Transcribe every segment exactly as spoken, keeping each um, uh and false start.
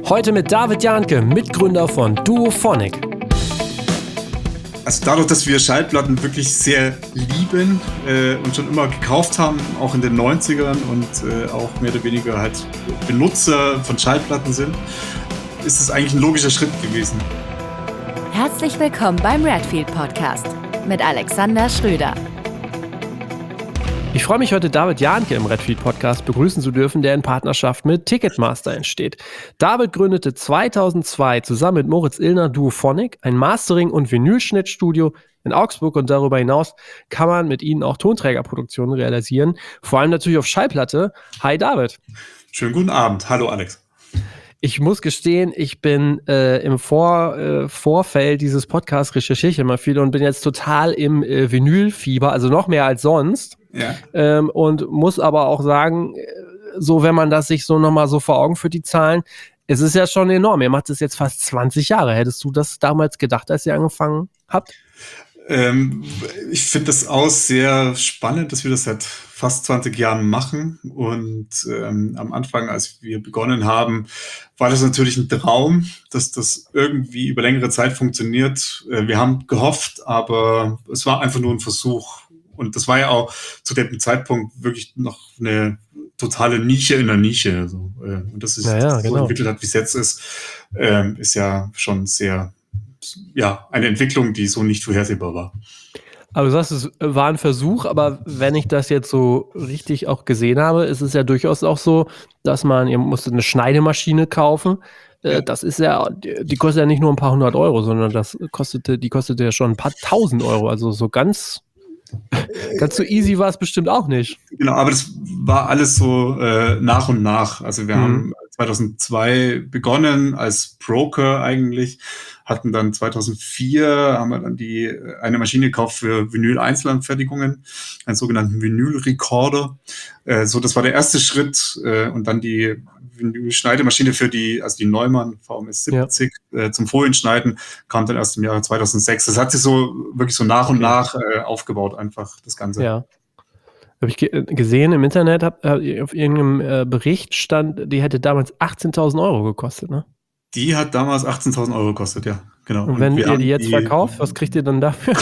Heute mit David Jahnke, Mitgründer von Duophonic. Also dadurch, dass wir Schallplatten wirklich sehr lieben äh, und schon immer gekauft haben, auch in den neunzigern und äh, auch mehr oder weniger halt Benutzer von Schallplatten sind, ist es eigentlich ein logischer Schritt gewesen. Herzlich willkommen beim Redfield Podcast mit Alexander Schröder. Ich freue mich heute, David Jahnke im Redfield Podcast begrüßen zu dürfen, der in Partnerschaft mit Ticketmaster entsteht. David gründete zweitausendzwei zusammen mit Moritz Illner Duophonic, ein Mastering- und Vinylschnittstudio in Augsburg, und darüber hinaus kann man mit ihnen auch Tonträgerproduktionen realisieren, vor allem natürlich auf Schallplatte. Hi David. Schönen guten Abend. Hallo Alex. Ich muss gestehen, ich bin äh, im Vor, äh, Vorfeld dieses Podcasts recherchiere ich immer viel und bin jetzt total im äh, Vinylfieber, also noch mehr als sonst. Ja. Ähm, und muss aber auch sagen, so wenn man das sich so nochmal so vor Augen führt, die Zahlen, es ist ja schon enorm. Ihr macht es jetzt fast zwanzig Jahre. Hättest du das damals gedacht, als ihr angefangen habt? Ähm, ich finde das auch sehr spannend, dass wir das seit fast zwanzig Jahren machen. Und ähm, am Anfang, als wir begonnen haben, war das natürlich ein Traum, dass das irgendwie über längere Zeit funktioniert. Äh, wir haben gehofft, aber es war einfach nur ein Versuch. Und das war ja auch zu dem Zeitpunkt wirklich noch eine totale Nische in der Nische. Also, äh, und dass es ja, ja, so genau. entwickelt hat, wie es jetzt ist, äh, ist ja schon sehr, ja, eine Entwicklung, die so nicht vorhersehbar war. Aber du sagst, es war ein Versuch, aber wenn ich das jetzt so richtig auch gesehen habe, ist es ja durchaus auch so, dass man, ihr musstet eine Schneidemaschine kaufen. Ja. Das ist ja, die kostet ja nicht nur ein paar hundert Euro, sondern das kostete, die kostete ja schon ein paar tausend Euro. Also so ganz, ganz so easy war es bestimmt auch nicht. Genau, aber das war alles so äh, nach und nach. Also wir Mhm. haben zweitausendzwei begonnen als Broker eigentlich, hatten dann zweitausendvier haben wir dann die eine Maschine gekauft für Vinyl-Einzelanfertigungen, einen sogenannten Vinyl-Recorder. Äh, so, das war der erste Schritt, äh, und dann die Vinyl-Schneidemaschine für die, also die Neumann V M S siebzig, ja. äh, zum Folienschneiden kam dann erst im Jahre zweitausendsechs. Das hat sich so wirklich so nach und Okay. nach äh, aufgebaut, einfach das Ganze. Ja. Habe ich ge- gesehen im Internet, hab, hab, auf irgendeinem äh, Bericht stand, die hätte damals achtzehntausend Euro gekostet, ne? Die hat damals achtzehntausend Euro gekostet, ja, genau. Und wenn wir ihr haben die jetzt verkauft, was kriegt ihr dann dafür?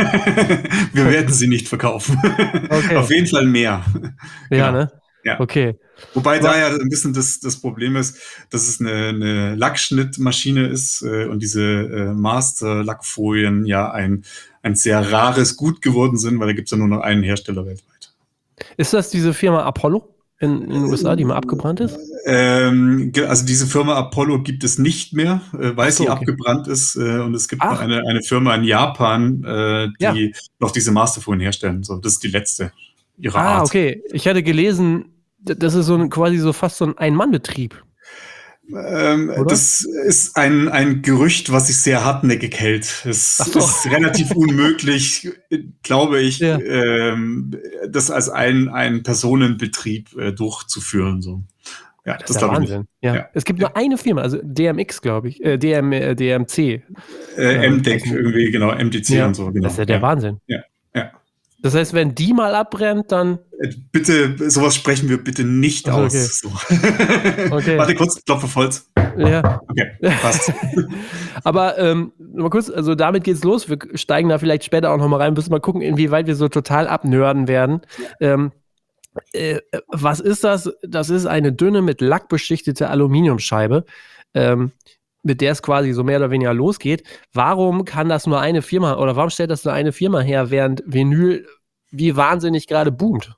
Wir werden sie nicht verkaufen. Okay. Auf jeden Fall mehr. Ja, Genau. ne? Ja. Okay. Wobei Aber- da ja ein bisschen das, das Problem ist, dass es eine, eine Lackschnittmaschine ist äh, und diese äh, Master-Lackfolien ja ein, ein sehr rares Gut geworden sind, weil da gibt es ja nur noch einen Hersteller weltweit. Ist das diese Firma Apollo in, in den U S A, die mal abgebrannt ist? Ähm, ge- also diese Firma Apollo gibt es nicht mehr, äh, weil Ach so, sie okay. abgebrannt ist. Äh, und es gibt Ach. noch eine, eine Firma in Japan, äh, die Ja. noch diese Masterfolien herstellen. So, das ist die letzte ihrer Ah, Art. okay. Ich hatte gelesen, d- das ist so ein, quasi so fast so ein Ein-Mann-Betrieb. Ähm, Oder? das ist ein, ein Gerücht, was sich sehr hartnäckig hält. Es Ach so. ist relativ unmöglich, glaube ich, Ja. ähm, das als ein, ein Personenbetrieb äh, durchzuführen. So. Ja, Das ist der glaube ich nicht. Wahnsinn. Ja. Ja. Es gibt nur eine Firma, also D M X, glaube ich. Äh, D M, äh, D M C. Äh, Ja, M D E C also- irgendwie, genau, M D C Ja, und so. Genau. das ist ja der ja. Wahnsinn. Ja, ja. Das heißt, wenn die mal abbrennt, dann. Äh, Bitte, sowas sprechen wir bitte nicht Ach so, aus. okay. So. Okay. Warte kurz, Klopf auf Holz. Ja. Okay, passt. Aber ähm, mal kurz, also damit geht's los. Wir steigen da vielleicht später auch nochmal rein, müssen mal gucken, inwieweit wir so total abnörden werden. Ähm, äh, was ist das? Das ist eine dünne, mit Lack beschichtete Aluminiumscheibe, ähm, mit der es quasi so mehr oder weniger losgeht. Warum kann das nur eine Firma, oder warum stellt das nur eine Firma her, während Vinyl wie wahnsinnig gerade boomt?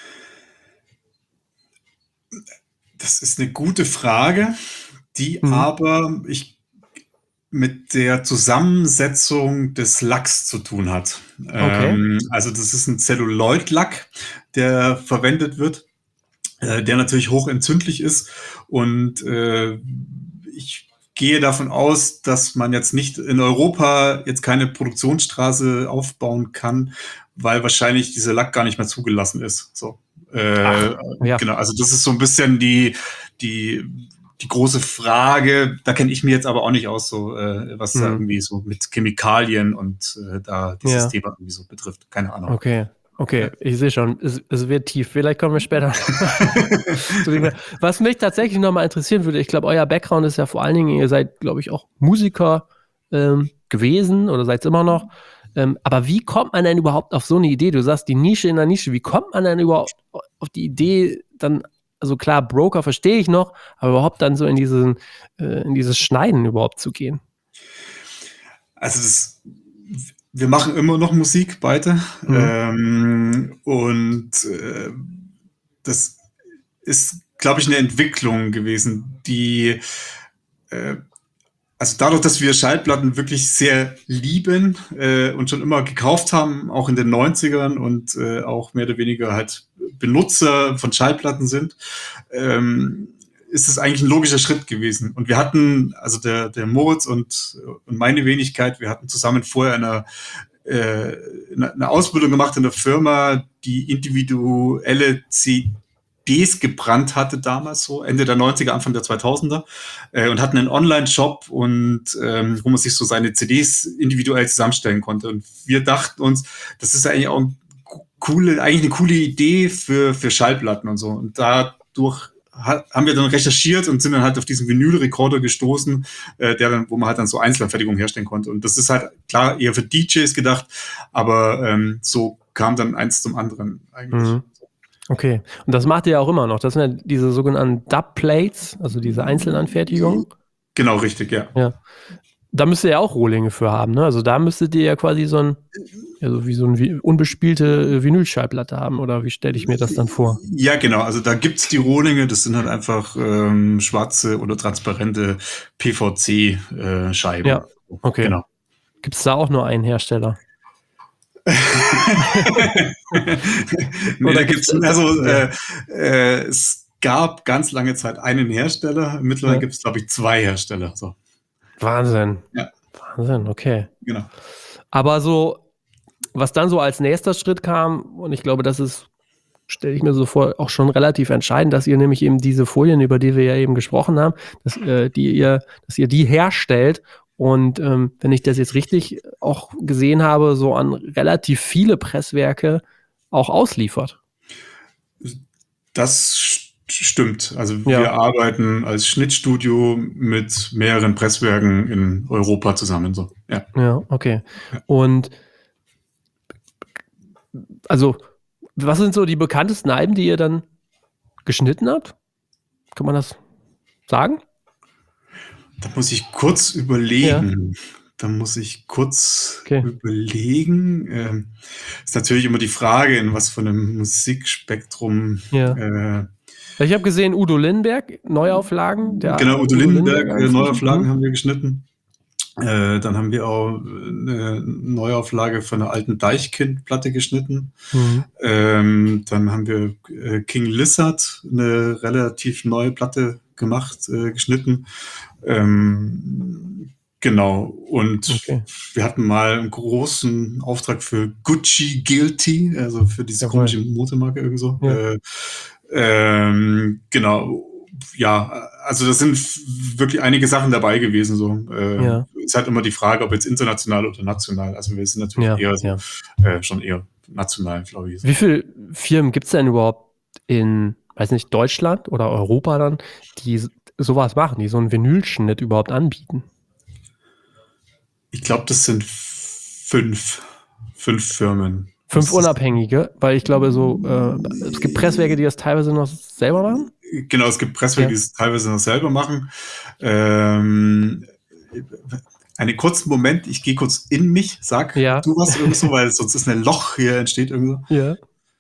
Das ist eine gute Frage, die Mhm. aber ich mit der Zusammensetzung des Lacks zu tun hat. Okay. Ähm, also das ist ein Zelluloid-Lack, der verwendet wird, äh, der natürlich hochentzündlich ist. Und äh, ich gehe davon aus, dass man jetzt nicht in Europa jetzt keine Produktionsstraße aufbauen kann, weil wahrscheinlich dieser Lack gar nicht mehr zugelassen ist. So. Äh, Ach, ja. Genau, also das ist so ein bisschen die, die, die große Frage. Da kenne ich mich jetzt aber auch nicht aus, so äh, was da Mhm. irgendwie so mit Chemikalien und äh, da dieses Ja. Thema irgendwie so betrifft. Keine Ahnung. Okay. Okay, ich sehe schon, es, es wird tief. Vielleicht kommen wir später. Was mich tatsächlich nochmal interessieren würde, ich glaube, euer Background ist ja vor allen Dingen, ihr seid, glaube ich, auch Musiker ähm, gewesen oder seid es immer noch. Ähm, aber wie kommt man denn überhaupt auf so eine Idee? Du sagst, die Nische in der Nische. Wie kommt man denn überhaupt auf die Idee, dann, also klar, Broker verstehe ich noch, aber überhaupt dann so in, diesen, äh, in dieses Schneiden überhaupt zu gehen? Also das, wir machen immer noch Musik beide. Mhm. Ähm, und äh, das ist, glaube ich, eine Entwicklung gewesen, die äh, also dadurch, dass wir Schallplatten wirklich sehr lieben äh, und schon immer gekauft haben, auch in den neunzigern und äh, auch mehr oder weniger halt Benutzer von Schallplatten sind, ähm, ist es eigentlich ein logischer Schritt gewesen. Und wir hatten, also der, der Moritz und, und meine Wenigkeit, wir hatten zusammen vorher eine, äh, eine Ausbildung gemacht in der Firma, die individuelle C Ds gebrannt hatte damals so, Ende der neunziger, Anfang der zweitausender äh, und hatten einen Online-Shop und ähm, wo man sich so seine C Ds individuell zusammenstellen konnte. Und wir dachten uns, das ist eigentlich auch eine coole, eigentlich eine coole Idee für, für Schallplatten und so. Und dadurch haben wir dann recherchiert und sind dann halt auf diesen Vinyl-Rekorder gestoßen, äh, der dann, wo man halt dann so Einzelanfertigungen herstellen konnte. Und das ist halt klar eher für D Js gedacht, aber ähm, so kam dann eins zum anderen eigentlich. Mhm. Okay, und das macht ihr ja auch immer noch. Das sind ja diese sogenannten Dub-Plates, also diese Einzelanfertigungen. Genau, richtig, ja. Ja. Da müsst ihr ja auch Rohlinge für haben, ne? Also da müsstet ihr ja quasi so ein, also wie so eine unbespielte Vinylschallplatte haben, oder wie stelle ich mir das dann vor? Ja, genau. Also da gibt's die Rohlinge, das sind halt einfach ähm, schwarze oder transparente P V C-Scheiben. Äh, ja, okay. Genau. Gibt es da auch nur einen Hersteller? Nee, da gibt's, also äh, äh, es gab ganz lange Zeit einen Hersteller, mittlerweile ja. gibt es, glaube ich, zwei Hersteller. So. Wahnsinn. Ja. Wahnsinn, okay. Genau. Aber so, was dann so als nächster Schritt kam, und ich glaube, das ist, stelle ich mir so vor, auch schon relativ entscheidend, dass ihr nämlich eben diese Folien, über die wir ja eben gesprochen haben, dass, äh, die ihr, dass ihr die herstellt. Und ähm, wenn ich das jetzt richtig auch gesehen habe, so an relativ viele Presswerke auch ausliefert. Das st- stimmt. Also ja. wir arbeiten als Schnittstudio mit mehreren Presswerken in Europa zusammen. So. Ja. Ja, okay. Ja. Und also, was sind so die bekanntesten Alben, die ihr dann geschnitten habt? Kann man das sagen? Da muss ich kurz überlegen. Ja. Da muss ich kurz okay. überlegen. Ähm, ist natürlich immer die Frage, in was von einem Musikspektrum. Ja. Äh, ich habe gesehen, Udo Lindenberg, Neuauflagen. Der genau, Udo, Udo Lindenberg, Lindenberg Neuauflagen haben wir geschnitten. Äh, dann haben wir auch eine Neuauflage von einer alten Deichkind-Platte geschnitten. Mhm. Ähm, dann haben wir äh, King Lizard, eine relativ neue Platte gemacht, äh, geschnitten. Ähm, genau. Und okay. wir hatten mal einen großen Auftrag für Gucci Guilty, also für diese ja, komische Modemarke irgendwie so. Ja. Äh, ähm, genau. Ja, also das sind wirklich einige Sachen dabei gewesen. So. Äh, ja. Ist halt immer die Frage, ob jetzt international oder national. Also wir sind natürlich ja, eher so, ja. äh, schon eher national, glaube ich. Wie viele Firmen gibt es denn überhaupt in, weiß nicht, Deutschland oder Europa dann, die sowas machen, die so einen Vinylschnitt überhaupt anbieten? Ich glaube, das sind fünf, fünf Firmen. Fünf unabhängige, weil ich glaube, so äh, es gibt Presswerke, die das teilweise noch selber machen. Genau, es gibt Presswerke, ja. die es teilweise noch selber machen. Ähm, einen kurzen Moment, ich gehe kurz in mich, sag ja. du was irgendwo, weil sonst ist ein Loch hier entsteht irgendwo. Ja.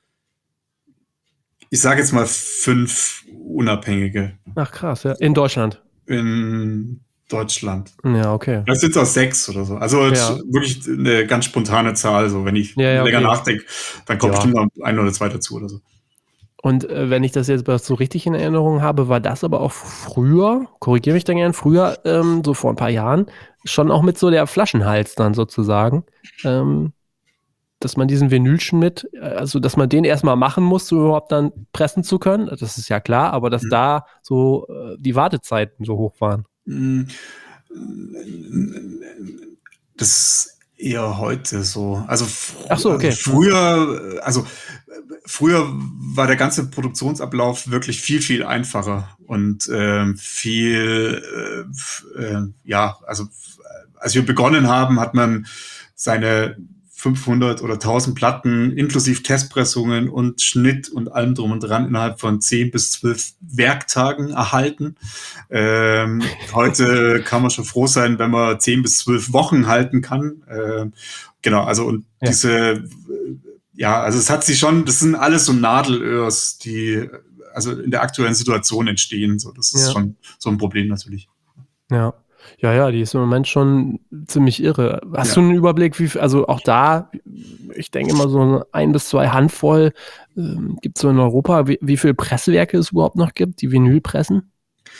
Ich sage jetzt mal fünf Unabhängige. Ach krass, ja. In Deutschland. In Deutschland. Ja, okay. Vielleicht sind es auch sechs oder so. Also ja. wirklich eine ganz spontane Zahl. So, wenn ich ja, ja, länger okay. nachdenke, dann kommt ja. bestimmt noch ein oder zwei dazu oder so. Und äh, wenn ich das jetzt so richtig in Erinnerung habe, war das aber auch früher, korrigiere mich da gerne, früher, ähm, so vor ein paar Jahren, schon auch mit so der Flaschenhals dann sozusagen, ähm, dass man diesen Vinylschnitt, also dass man den erstmal machen muss, um überhaupt dann pressen zu können. Das ist ja klar, aber dass mhm. da so äh, die Wartezeiten so hoch waren. Das eher heute so. Also, Ach so, okay. also früher, also früher war der ganze Produktionsablauf wirklich viel, viel einfacher und ähm, viel, äh, äh, ja, also als wir begonnen haben, hat man seine fünfhundert oder tausend Platten inklusive Testpressungen und Schnitt und allem drum und dran innerhalb von zehn bis zwölf Werktagen erhalten. Ähm, heute kann man schon froh sein, wenn man zehn bis zwölf Wochen halten kann. Ähm, genau, also und Ja. diese, ja, also es hat sich schon, das sind alles so Nadelöhrs, die also in der aktuellen Situation entstehen. So, das ist Ja. schon so ein Problem natürlich. Ja. Ja, ja, die ist im Moment schon ziemlich irre. Hast Ja. du einen Überblick, wie viel, also auch da, ich denke immer so ein bis zwei Handvoll ähm, gibt es so in Europa, wie, wie viele Presswerke es überhaupt noch gibt, die Vinyl pressen?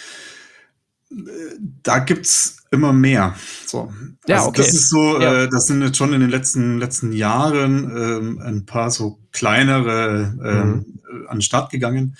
Da gibt's immer mehr. So. Ja, Also okay. das ist so, Ja. äh, das sind jetzt schon in den letzten, letzten Jahren ähm, ein paar so kleinere ähm, Mhm. an den Start gegangen.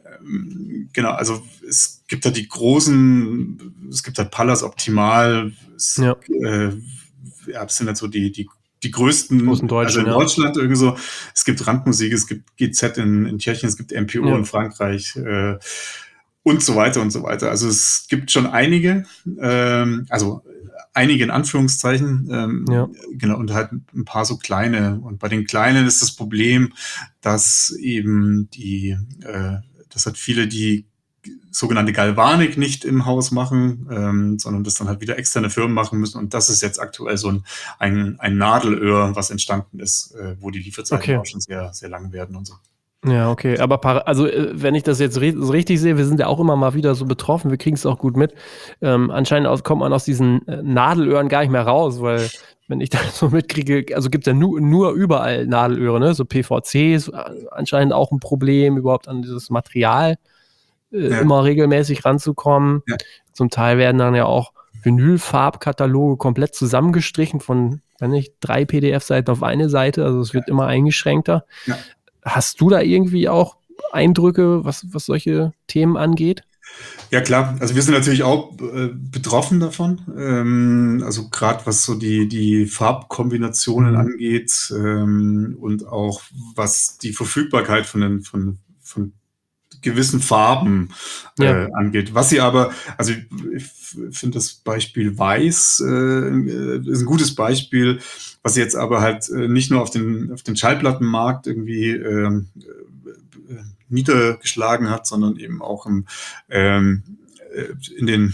Ähm, genau, also es gibt da die großen, es gibt da Pallas Optimal, es, Ja. äh, ja, das sind halt so die, die, die größten, Großen deutschen, also in ja. Deutschland irgendwie so, es gibt Randmusik, es gibt G Z in, in Tschechien, es gibt M P O Ja. in Frankreich, äh, und so weiter und so weiter. Also es gibt schon einige, ähm, also einige in Anführungszeichen, ähm, Ja. genau, und halt ein paar so kleine. Und bei den kleinen ist das Problem, dass eben die, äh, das hat viele, die sogenannte Galvanik nicht im Haus machen, ähm, sondern das dann halt wieder externe Firmen machen müssen. Und das ist jetzt aktuell so ein, ein, ein Nadelöhr, was entstanden ist, äh, wo die Lieferzeiten Okay. auch schon sehr, sehr lang werden und so. Ja, okay. Aber para- also, äh, wenn ich das jetzt ri- so richtig sehe, wir sind ja auch immer mal wieder so betroffen, wir kriegen es auch gut mit. Ähm, anscheinend aus, kommt man aus diesen äh, Nadelöhren gar nicht mehr raus, weil, wenn ich das so mitkriege, also gibt es ja nu, nur überall Nadelöhre, ne? So P V C ist äh, anscheinend auch ein Problem, überhaupt an dieses Material äh, Ja. immer regelmäßig ranzukommen. Ja. Zum Teil werden dann ja auch Vinylfarbkataloge komplett zusammengestrichen von, wenn nicht, drei P D F-Seiten auf eine Seite, also es wird immer eingeschränkter. Ja. Hast du da irgendwie auch Eindrücke, was, was solche Themen angeht? Ja, klar. Also wir sind natürlich auch äh, betroffen davon. Ähm, also gerade was so die, die Farbkombinationen Mhm. angeht ähm, und auch was die Verfügbarkeit von, den, von, von gewissen Farben äh, Ja. angeht. Was sie aber, also ich, ich finde das Beispiel Weiß äh, ist ein gutes Beispiel, was sie jetzt aber halt äh, nicht nur auf den, auf den Schallplattenmarkt irgendwie ähm, äh, niedergeschlagen hat, sondern eben auch im, ähm, äh, in den,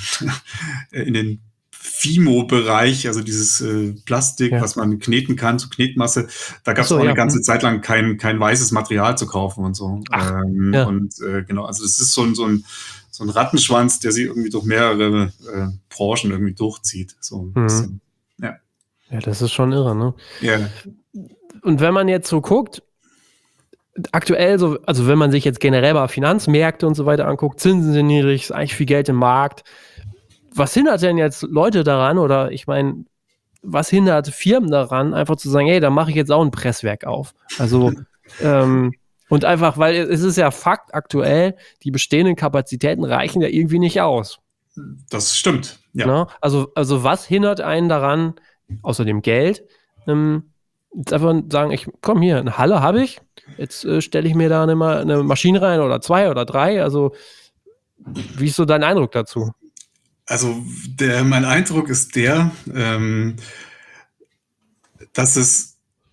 in den Fimo-Bereich, also dieses äh, Plastik, Ja. was man kneten kann, zu Knetmasse, da gab es Ach so, auch eine ja. ganze Hm. Zeit lang kein, kein weißes Material zu kaufen und so. Ach, ähm, ja. Und äh, genau, also das ist so ein, so ein, so ein Rattenschwanz, der sich irgendwie durch mehrere äh, Branchen irgendwie durchzieht. So ein Mhm. bisschen. Ja. Ja, das ist schon irre, ne? Ja. Und wenn man jetzt so guckt, aktuell so, also wenn man sich jetzt generell mal Finanzmärkte und so weiter anguckt, Zinsen sind niedrig, ist eigentlich viel Geld im Markt. Was hindert denn jetzt Leute daran, oder ich meine, was hindert Firmen daran, einfach zu sagen, hey, dann mache ich jetzt auch ein Presswerk auf? Also, ähm, und einfach, weil es ist ja Fakt aktuell, die bestehenden Kapazitäten reichen ja irgendwie nicht aus. Das stimmt. Ja. Ne? Also, also was hindert einen daran, außer dem Geld, ähm, jetzt einfach sagen, ich komm hier, eine Halle habe ich, jetzt äh, stelle ich mir da eine, Ma- eine Maschine rein oder zwei oder drei. Also, wie ist so dein Eindruck dazu? Also der, mein Eindruck ist der, ähm, dass es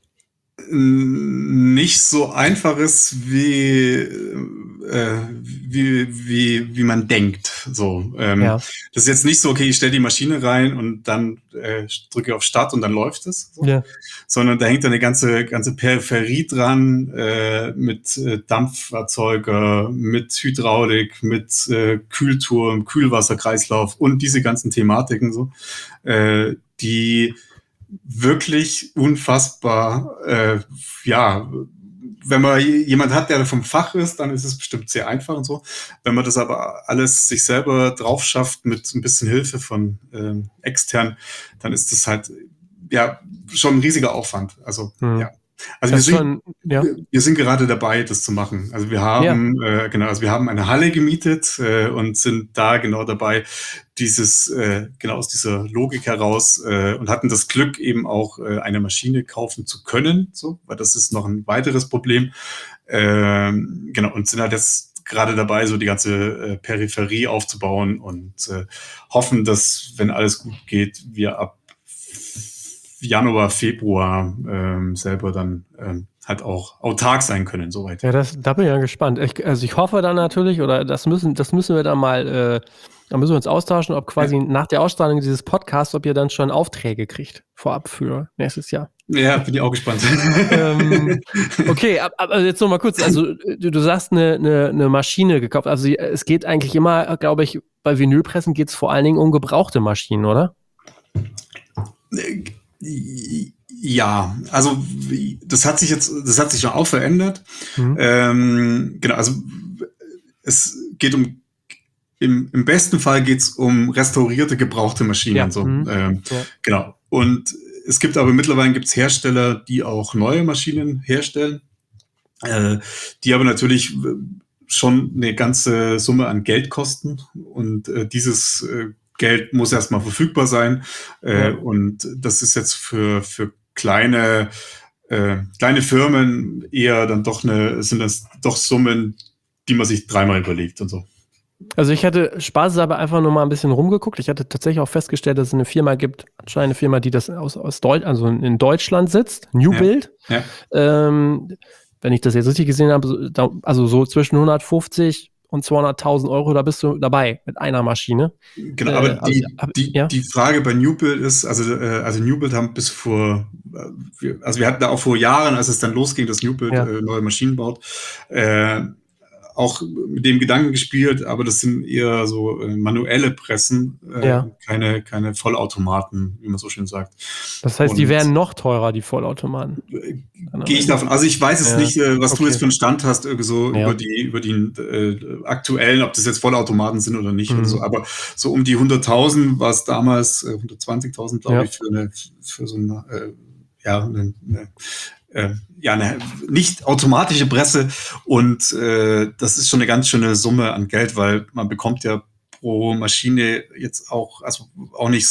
nicht so einfach ist, wie, äh, wie, wie, wie man denkt. So, ähm, Ja. das ist jetzt nicht so, okay, ich stelle die Maschine rein und dann äh, drücke auf Start und dann läuft es. So. Ja. Sondern da hängt eine ganze, ganze Peripherie dran äh, mit äh, Dampferzeuger, mit Hydraulik, mit äh, Kühlturm, Kühlwasserkreislauf und diese ganzen Thematiken so, äh, die wirklich unfassbar, äh, ja, wenn man jemand hat, der vom Fach ist, dann ist es bestimmt sehr einfach und so. Wenn man das aber alles sich selber drauf schafft mit ein bisschen Hilfe von ähm, extern, dann ist das halt ja schon ein riesiger Aufwand. Also Hm. ja. Also wir Das sind, schon, ja. wir sind gerade dabei, das zu machen. Also wir haben, äh, genau, also wir haben eine Halle gemietet äh, und sind da genau dabei, dieses, äh, genau aus dieser Logik heraus äh, und hatten das Glück, eben auch äh, eine Maschine kaufen zu können, so, weil das ist noch ein weiteres Problem. Ähm, genau, und sind halt jetzt gerade dabei, so die ganze äh, Peripherie aufzubauen und äh, hoffen, dass, wenn alles gut geht, wir ab Januar, Februar ähm, selber dann ähm, halt auch autark sein können, soweit. Ja, das, da bin ich ja gespannt. Ich, also ich hoffe dann natürlich, oder das müssen, das müssen wir dann mal, äh, da müssen wir uns austauschen, ob quasi ja. nach der Ausstrahlung dieses Podcasts, ob ihr dann schon Aufträge kriegt, vorab für nächstes Jahr. Ja, bin ich auch gespannt. ähm, okay, aber jetzt noch mal kurz, also du, du sagst eine, eine, eine Maschine gekauft, also es geht eigentlich immer, glaube ich, bei Vinylpressen geht es vor allen Dingen um gebrauchte Maschinen, oder? Ja, also das hat sich jetzt, das hat sich schon auch verändert. Mhm. Ähm, genau, also es geht um, im, im besten Fall geht es um restaurierte, gebrauchte Maschinen. Ja. So. Mhm. Ähm, ja. Genau. Und es gibt aber mittlerweile gibt's Hersteller, die auch neue Maschinen herstellen, äh, die aber natürlich schon eine ganze Summe an Geld kosten. Und äh, dieses äh, Geld muss erstmal verfügbar sein. Äh, ja. Und das ist jetzt für, für kleine, äh, kleine Firmen eher dann doch eine, sind das doch Summen, die man sich dreimal überlegt und so. Also ich hatte spaßeshalber einfach nur mal ein bisschen rumgeguckt. Ich hatte tatsächlich auch festgestellt, dass es eine Firma gibt, anscheinend eine Firma, die das aus, aus Deutsch, also in Deutschland sitzt, New ja. Build. Ja. Ähm, wenn ich das jetzt richtig gesehen habe, also so zwischen hundertfünfzig und zweihunderttausend Euro, da bist du dabei mit einer Maschine. Genau, aber äh, die, hab, die, ja? die Frage bei New Build ist, also, äh, also New Build haben bis vor, äh, also wir hatten da auch vor Jahren, als es dann losging, dass New Build ja. äh, neue Maschinen baut, äh, auch mit dem Gedanken gespielt, aber das sind eher so äh, manuelle Pressen, äh, ja. keine, keine Vollautomaten, wie man so schön sagt. Das heißt, und die werden noch teurer, die Vollautomaten. Äh, Gehe ich davon, also ich weiß es ja. nicht, äh, was okay. du jetzt für einen Stand hast, irgendwie so ja. über die, über die äh, aktuellen, ob das jetzt Vollautomaten sind oder nicht, mhm. oder so, aber so um die hunderttausend war es damals, äh, hundertzwanzigtausend, glaube ja. ich, für eine, für so eine, äh, ja, eine, eine Äh, ja, eine nicht automatische Presse und äh, das ist schon eine ganz schöne Summe an Geld, weil man bekommt ja pro Maschine jetzt auch, also auch nicht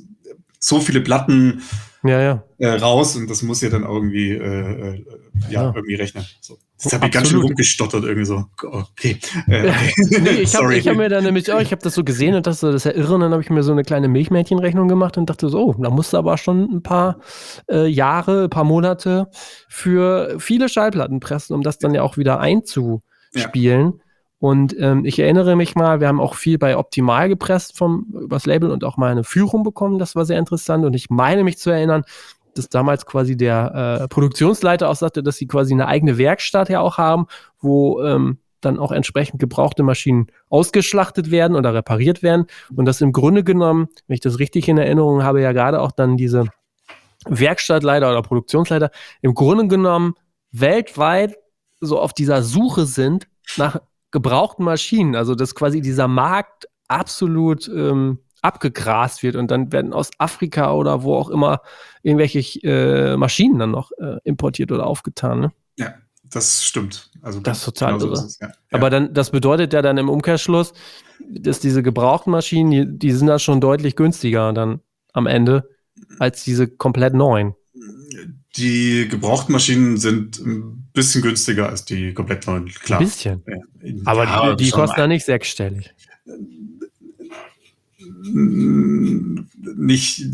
so viele Platten ja, ja. Äh, raus und das muss ja dann irgendwie äh, äh, ja, ja irgendwie rechnen. So. Das habe ich ganz schön rumgestottert irgendwie so. Okay. Äh, okay. nee, ich habe hab mir dann nämlich auch, ich habe das so gesehen und dachte, das ist ja irre und dann habe ich mir so eine kleine Milchmädchenrechnung gemacht und dachte so, oh, da musst du aber schon ein paar äh, Jahre, ein paar Monate für viele Schallplatten pressen, um das dann ja auch wieder einzuspielen. Ja. Und ähm, ich erinnere mich mal, wir haben auch viel bei Optimal gepresst vom übers Label und auch mal eine Führung bekommen, das war sehr interessant und ich meine mich zu erinnern, dass damals quasi der äh, Produktionsleiter auch sagte, dass sie quasi eine eigene Werkstatt ja auch haben, wo ähm, dann auch entsprechend gebrauchte Maschinen ausgeschlachtet werden oder repariert werden und das im Grunde genommen, wenn ich das richtig in Erinnerung habe, ja gerade auch dann diese Werkstattleiter oder Produktionsleiter im Grunde genommen weltweit so auf dieser Suche sind nach gebrauchten Maschinen, also dass quasi dieser Markt absolut ähm, abgegrast wird und dann werden aus Afrika oder wo auch immer irgendwelche äh, Maschinen dann noch äh, importiert oder aufgetan. Ne? Ja, das stimmt. Also das ist total genau irre. So ist es, ja. Aber dann, das bedeutet ja dann im Umkehrschluss, dass diese gebrauchten Maschinen, die, die sind dann schon deutlich günstiger dann am Ende als diese komplett neuen. Die gebrauchten Maschinen sind ein bisschen günstiger als die komplett neuen, klar. Ein bisschen? Ja. Aber ja, die, die kosten ja nicht sechsstellig. Nicht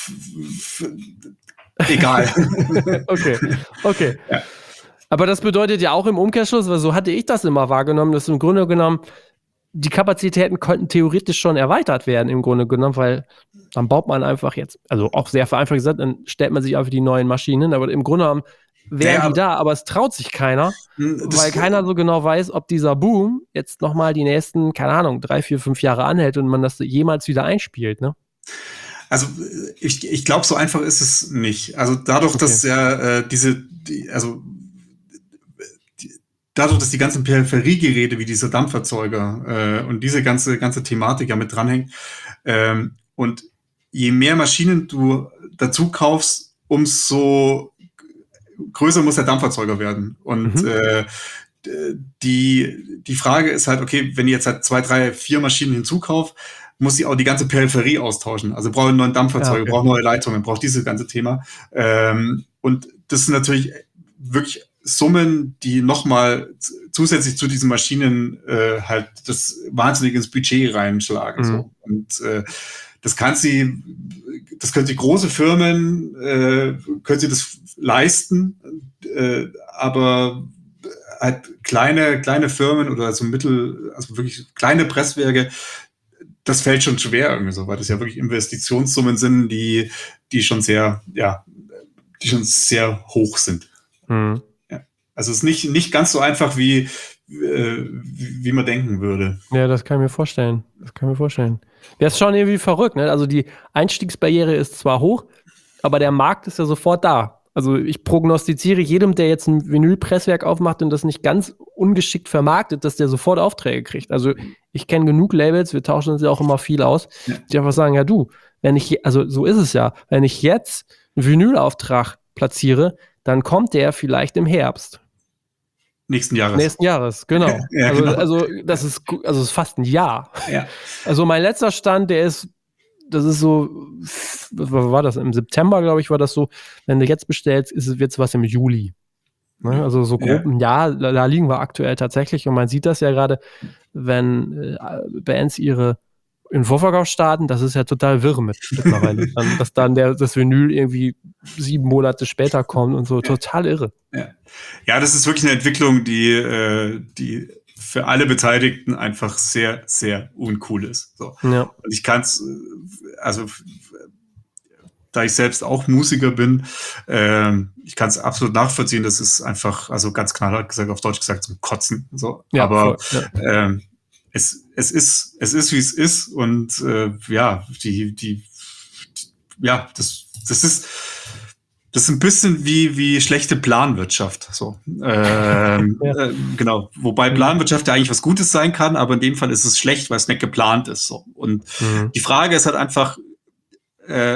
egal. okay, okay. Ja. Aber das bedeutet ja auch im Umkehrschluss, weil so hatte ich das immer wahrgenommen, dass im Grunde genommen die Kapazitäten konnten theoretisch schon erweitert werden, im Grunde genommen, weil dann baut man einfach jetzt, also auch sehr vereinfacht gesagt, dann stellt man sich einfach die neuen Maschinen, aber im Grunde genommen wären ja, die da, aber es traut sich keiner, weil keiner so genau weiß, ob dieser Boom jetzt nochmal die nächsten, keine Ahnung, drei, vier, fünf Jahre anhält und man das jemals wieder einspielt, ne? Also ich, ich glaube, so einfach ist es nicht. Also dadurch, okay. dass ja äh, diese, die, also dadurch, dass die ganzen Peripheriegeräte wie dieser Dampferzeuger äh, und diese ganze ganze Thematik ja mit dranhängt ähm, und je mehr Maschinen du dazu kaufst, umso größer muss der Dampferzeuger werden. Und mhm. äh, die, die Frage ist halt, okay, wenn ich jetzt halt zwei, drei, vier Maschinen hinzukaufe, muss ich auch die ganze Peripherie austauschen. Also brauche einen neuen Dampferzeuger, ja, okay. brauche neue Leitungen, brauche dieses ganze Thema. Ähm, und das sind natürlich wirklich Summen, die nochmal zusätzlich zu diesen Maschinen äh, halt das wahnsinnig ins Budget reinschlagen. Mhm. So. Und äh, das kann sie, das können sie große Firmen, äh, können sie das leisten, äh, aber halt kleine, kleine Firmen oder so mittel, also wirklich kleine Presswerke, das fällt schon schwer irgendwie so, weil das ja wirklich Investitionssummen sind, die, die schon sehr, ja, die schon sehr hoch sind. Mhm. Ja. Also es ist nicht, nicht ganz so einfach, wie, äh, wie, wie man denken würde. Ja, das kann ich mir vorstellen. Das kann ich mir vorstellen. Das ist schon irgendwie verrückt, ne? Also die Einstiegsbarriere ist zwar hoch, aber der Markt ist ja sofort da. Also ich prognostiziere jedem, der jetzt ein Vinylpresswerk aufmacht und das nicht ganz ungeschickt vermarktet, dass der sofort Aufträge kriegt. Also ich kenne genug Labels, wir tauschen uns ja auch immer viel aus, ja. die einfach sagen, ja du, wenn ich, also so ist es ja, wenn ich jetzt einen Vinylauftrag platziere, dann kommt der vielleicht im Herbst. Nächsten Jahres. Nächsten Jahres, genau. ja, also, genau. also das ist, also das ist fast ein Jahr. Ja. Also mein letzter Stand, der ist Das ist so, was war das? Im September, glaube ich, war das so, wenn du jetzt bestellst, wird es was im Juli. Ne? Also so grob ein Jahr, da, da liegen wir aktuell tatsächlich. Und man sieht das ja gerade, wenn äh, Bands ihre in Vorverkauf starten, das ist ja total wirr mit mittlerweile. dann, dass dann der, das Vinyl irgendwie sieben Monate später kommt und so, total irre. Ja, ja, das ist wirklich eine Entwicklung, die, äh, die für alle Beteiligten einfach sehr, sehr uncool ist. So. Ja. Und ich kann es, also da ich selbst auch Musiker bin, ähm, ich kann es absolut nachvollziehen, das ist einfach, also ganz knallhart gesagt, auf Deutsch gesagt, zum Kotzen. So. Ja, aber voll, ja. ähm, es, es ist, es ist, wie es ist, und äh, ja, die, die, die, ja, das, das ist, das ist ein bisschen wie, wie schlechte Planwirtschaft. So. Ähm, ja. äh, genau. Wobei Planwirtschaft ja eigentlich was Gutes sein kann, aber in dem Fall ist es schlecht, weil es nicht geplant ist. So. Und mhm. die Frage ist halt einfach, äh,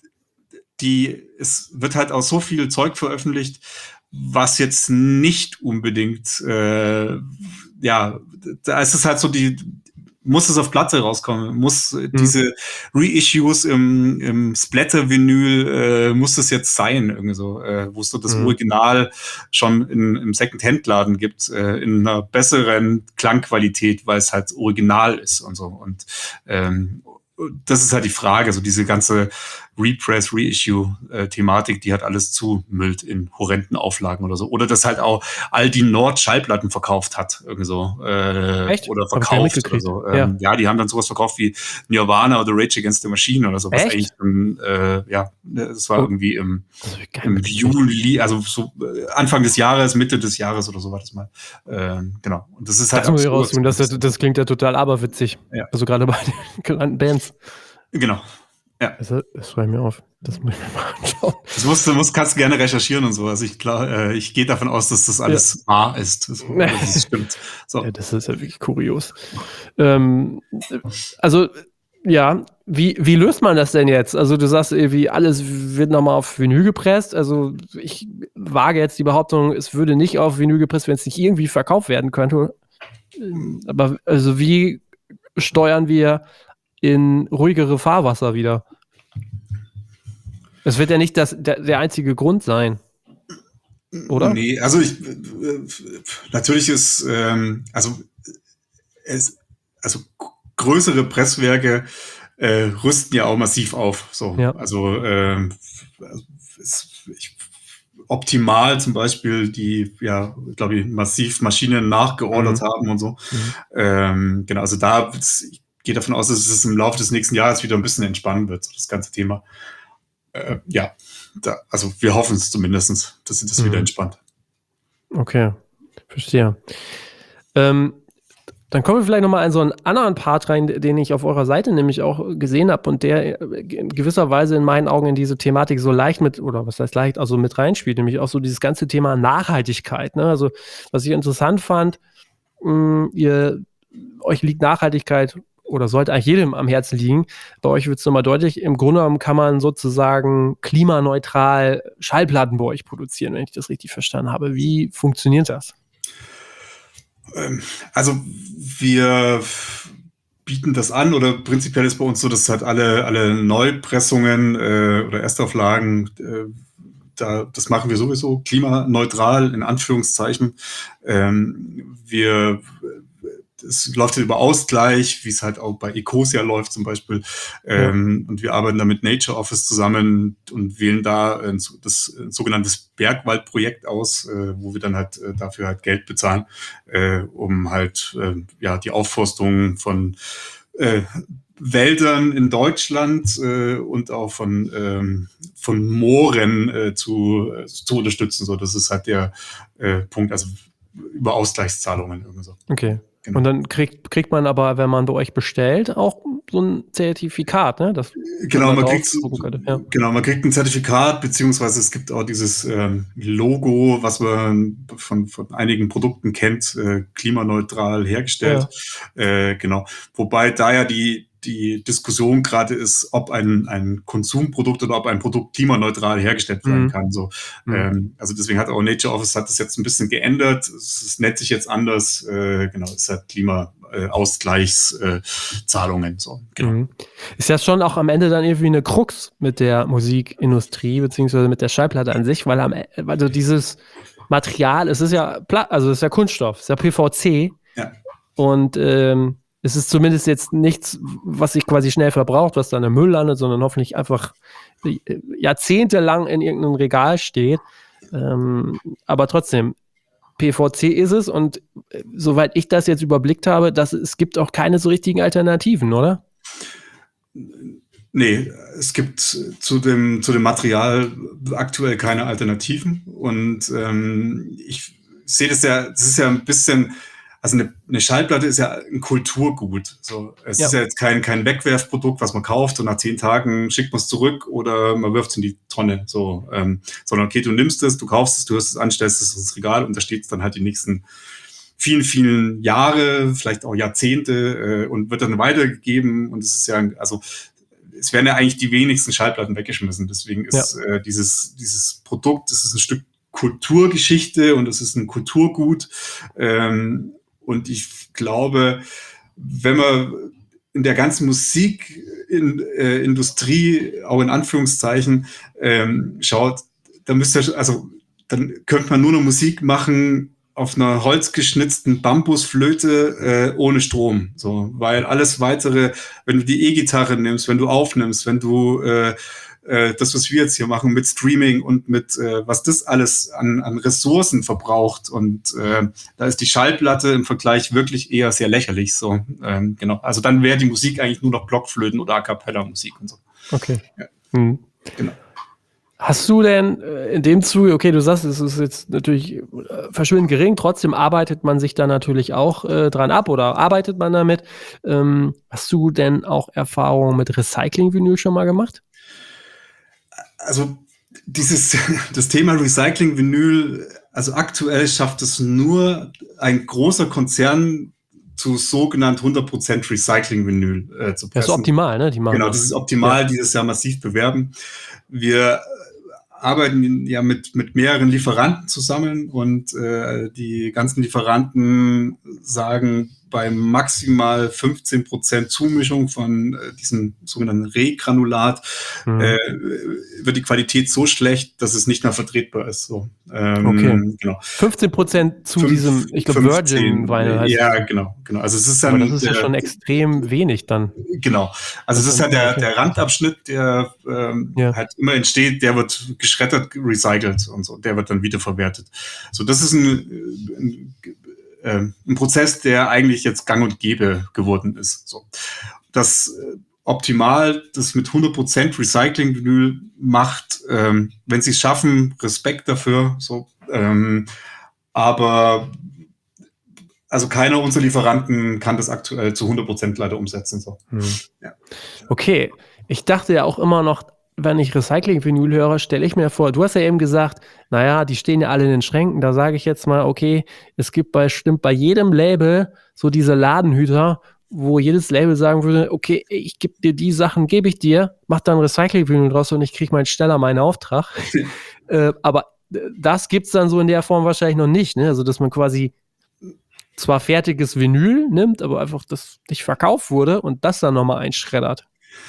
die, es wird halt auch so viel Zeug veröffentlicht, was jetzt nicht unbedingt, äh, ja, da ist es halt so, die, muss es auf Platte rauskommen, muss mhm. diese Reissues im, im Splatter-Vinyl, äh, muss es jetzt sein, irgendwie so, äh, wo es so das mhm. Original schon in, im Second-Hand-Laden gibt, äh, in einer besseren Klangqualität, weil es halt original ist und so. Und ähm, das ist halt die Frage, so diese ganze Repress, Reissue-Thematik, die hat alles zumüllt in horrenden Auflagen oder so. Oder dass halt auch Aldi Nord Schallplatten verkauft hat, irgendwie so. Äh, Echt? Oder verkauft oder so. Ja. Ähm, ja, die haben dann sowas verkauft wie Nirvana oder Rage Against the Machine oder so. Was Echt? eigentlich, ähm, äh, ja, das war oh. irgendwie im, im Juli, also so Anfang des Jahres, Mitte des Jahres oder so war das mal. Ähm, genau. Und das ist halt das muss ich raussuchen. Das, das klingt ja total aberwitzig. Ja. Also gerade bei den genannten Bands. Genau. Ja. Also, das schreibe ich mir auf. Das muss ich mir mal anschauen. Das musst du musst, kannst gerne recherchieren und so. Also ich, klar, äh, ich gehe davon aus, dass das alles ja. wahr ist. Das, das stimmt. So. Ja, das ist ja wirklich kurios. Ähm, also, ja, wie, wie löst man das denn jetzt? Also du sagst irgendwie, alles wird nochmal auf Vinyl gepresst. Also ich wage jetzt die Behauptung, es würde nicht auf Vinyl gepresst, wenn es nicht irgendwie verkauft werden könnte. Aber also wie steuern wir in ruhigere Fahrwasser wieder? Es wird ja nicht das, der, der einzige Grund sein, oder? Nee, also ich, äh, natürlich ist, ähm, also, es, also größere Presswerke äh, rüsten ja auch massiv auf. So. Ja. Also ähm, es, ich, optimal zum Beispiel, die, ja, glaube ich, massiv Maschinen nachgeordert mhm. haben und so. Mhm. Ähm, genau, also da, ich gehe davon aus, dass es im Laufe des nächsten Jahres wieder ein bisschen entspannen wird, das ganze Thema. Äh, ja, da, also wir hoffen es zumindest, dass sich das mhm. wieder entspannt. Okay, verstehe. Ähm, dann kommen wir vielleicht nochmal in so einen anderen Part rein, den ich auf eurer Seite nämlich auch gesehen habe und der in gewisser Weise in meinen Augen in diese Thematik so leicht mit, oder was heißt leicht, also mit reinspielt, nämlich auch so dieses ganze Thema Nachhaltigkeit. Ne? Also was ich interessant fand, mh, ihr, euch liegt Nachhaltigkeit oder sollte eigentlich jedem am Herzen liegen. Bei euch wird es nochmal deutlich. Im Grunde genommen kann man sozusagen klimaneutral Schallplatten bei euch produzieren, wenn ich das richtig verstanden habe. Wie funktioniert das? Also wir bieten das an, oder prinzipiell ist bei uns so, dass halt alle, alle Neupressungen äh, oder Erstauflagen, äh, da, das machen wir sowieso klimaneutral, in Anführungszeichen. Ähm, wir Es läuft ja über Ausgleich, wie es halt auch bei Ecosia läuft zum Beispiel. Ähm, ja. Und wir arbeiten da mit Nature Office zusammen und wählen da ein, das ein sogenanntes Bergwaldprojekt aus, äh, wo wir dann halt äh, dafür halt Geld bezahlen, äh, um halt äh, ja die Aufforstung von äh, Wäldern in Deutschland äh, und auch von ähm, von Mooren äh, zu äh, zu unterstützen. So, das ist halt der äh, Punkt, also über Ausgleichszahlungen irgendwie so. Okay. Genau. Und dann kriegt, kriegt man aber, wenn man bei euch bestellt, auch so ein Zertifikat, ne? Das genau, man kriegt, ja. genau, man kriegt ein Zertifikat, beziehungsweise es gibt auch dieses ähm, Logo, was man von, von einigen Produkten kennt, äh, klimaneutral hergestellt. Ja. Äh, genau. Wobei da ja die die Diskussion gerade ist, ob ein, ein Konsumprodukt oder ob ein Produkt klimaneutral hergestellt werden mhm. kann. So, mhm. ähm, also deswegen hat auch Nature Office hat das jetzt ein bisschen geändert. Es, es nennt sich jetzt anders. Äh, genau, es hat Klimaausgleichszahlungen. Äh, so, genau. Mhm. Ist ja schon auch am Ende dann irgendwie eine Krux mit der Musikindustrie beziehungsweise mit der Schallplatte an sich, weil am, also dieses Material, es ist ja also es ist ja Kunststoff, es ist ja P V C. Ja. Und ähm, es ist zumindest jetzt nichts, was sich quasi schnell verbraucht, was dann im Müll landet, sondern hoffentlich einfach jahrzehntelang in irgendeinem Regal steht. Ähm, aber trotzdem, P V C ist es und äh, soweit ich das jetzt überblickt habe, dass, es gibt auch keine so richtigen Alternativen, oder? Nee, es gibt zu dem, zu dem Material aktuell keine Alternativen und ähm, ich sehe das ja, das ist ja ein bisschen... Also eine, eine Schallplatte ist ja ein Kulturgut. So, es ja. ist ja jetzt kein, kein Wegwerfprodukt, was man kauft und nach zehn Tagen schickt man es zurück oder man wirft es in die Tonne. So, ähm, sondern okay, du nimmst es, du kaufst es, du hörst es an, stellst es ins Regal und da steht es dann halt die nächsten vielen, vielen Jahre, vielleicht auch Jahrzehnte äh, und wird dann weitergegeben. Und es ist ja, also es werden ja eigentlich die wenigsten Schallplatten weggeschmissen. Deswegen ist ja. äh, dieses, dieses Produkt, das ist ein Stück Kulturgeschichte und es ist ein Kulturgut. Ähm, Und ich glaube, wenn man in der ganzen Musikindustrie, äh, auch in Anführungszeichen, ähm, schaut, dann müsste, also, dann könnte man nur noch Musik machen auf einer holzgeschnitzten Bambusflöte äh, ohne Strom. So, weil alles weitere, wenn du die E-Gitarre nimmst, wenn du aufnimmst, wenn du äh, das, was wir jetzt hier machen mit Streaming und mit, äh, was das alles an, an Ressourcen verbraucht. Und äh, da ist die Schallplatte im Vergleich wirklich eher sehr lächerlich. So, ähm, genau. Also dann wäre die Musik eigentlich nur noch Blockflöten oder A-Cappella-Musik und so. Okay. Ja. Mhm. Genau. Hast du denn in dem Zuge, okay, du sagst, es ist jetzt natürlich verschwindend gering, trotzdem arbeitet man sich da natürlich auch äh, dran ab oder arbeitet man damit. Ähm, hast du denn auch Erfahrungen mit Recycling-Vinyl schon mal gemacht? Also dieses das Thema Recycling-Vinyl, also aktuell schafft es nur ein großer Konzern zu sogenannt hundert Prozent Recycling-Vinyl äh, zu pressen. Das ist optimal, ne? Die machen genau, das ist optimal, ja. dieses Jahr massiv bewerben. Wir arbeiten ja mit, mit mehreren Lieferanten zusammen und äh, die ganzen Lieferanten sagen, bei maximal fünfzehn Prozent Zumischung von äh, diesem sogenannten Regranulat mhm. äh, wird die Qualität so schlecht, dass es nicht mehr vertretbar ist. So, ähm, okay. Genau. fünfzehn Prozent zu Fünf, diesem, ich glaube, Virgin-Vinyl heißt Ja, genau, genau. Also es ist dann, aber das ist der, ja schon extrem wenig dann. Genau. Also es ist ja der, der Randabschnitt, der ähm, ja. halt immer entsteht, der wird geschreddert, recycelt und so. Der wird dann wiederverwertet. So, das ist ein, ein ein Prozess, der eigentlich jetzt gang und gäbe geworden ist. So. Das äh, optimal, das mit hundert Prozent Recycling-Vinyl macht, ähm, wenn sie es schaffen, Respekt dafür. So, ähm, aber also keiner unserer Lieferanten kann das aktuell zu hundert Prozent leider umsetzen. So. Hm. Ja. Okay, ich dachte ja auch immer noch, wenn ich Recycling-Vinyl höre, stelle ich mir vor, du hast ja eben gesagt, naja, die stehen ja alle in den Schränken, da sage ich jetzt mal, okay, es gibt bestimmt bei jedem Label so diese Ladenhüter, wo jedes Label sagen würde, okay, ich gebe dir die Sachen, gebe ich dir, mach dann Recycling-Vinyl draus und ich kriege meinen schneller meinen Auftrag. äh, aber das gibt es dann so in der Form wahrscheinlich noch nicht, ne? Also, dass man quasi zwar fertiges Vinyl nimmt, aber einfach das nicht verkauft wurde und das dann nochmal einschreddert.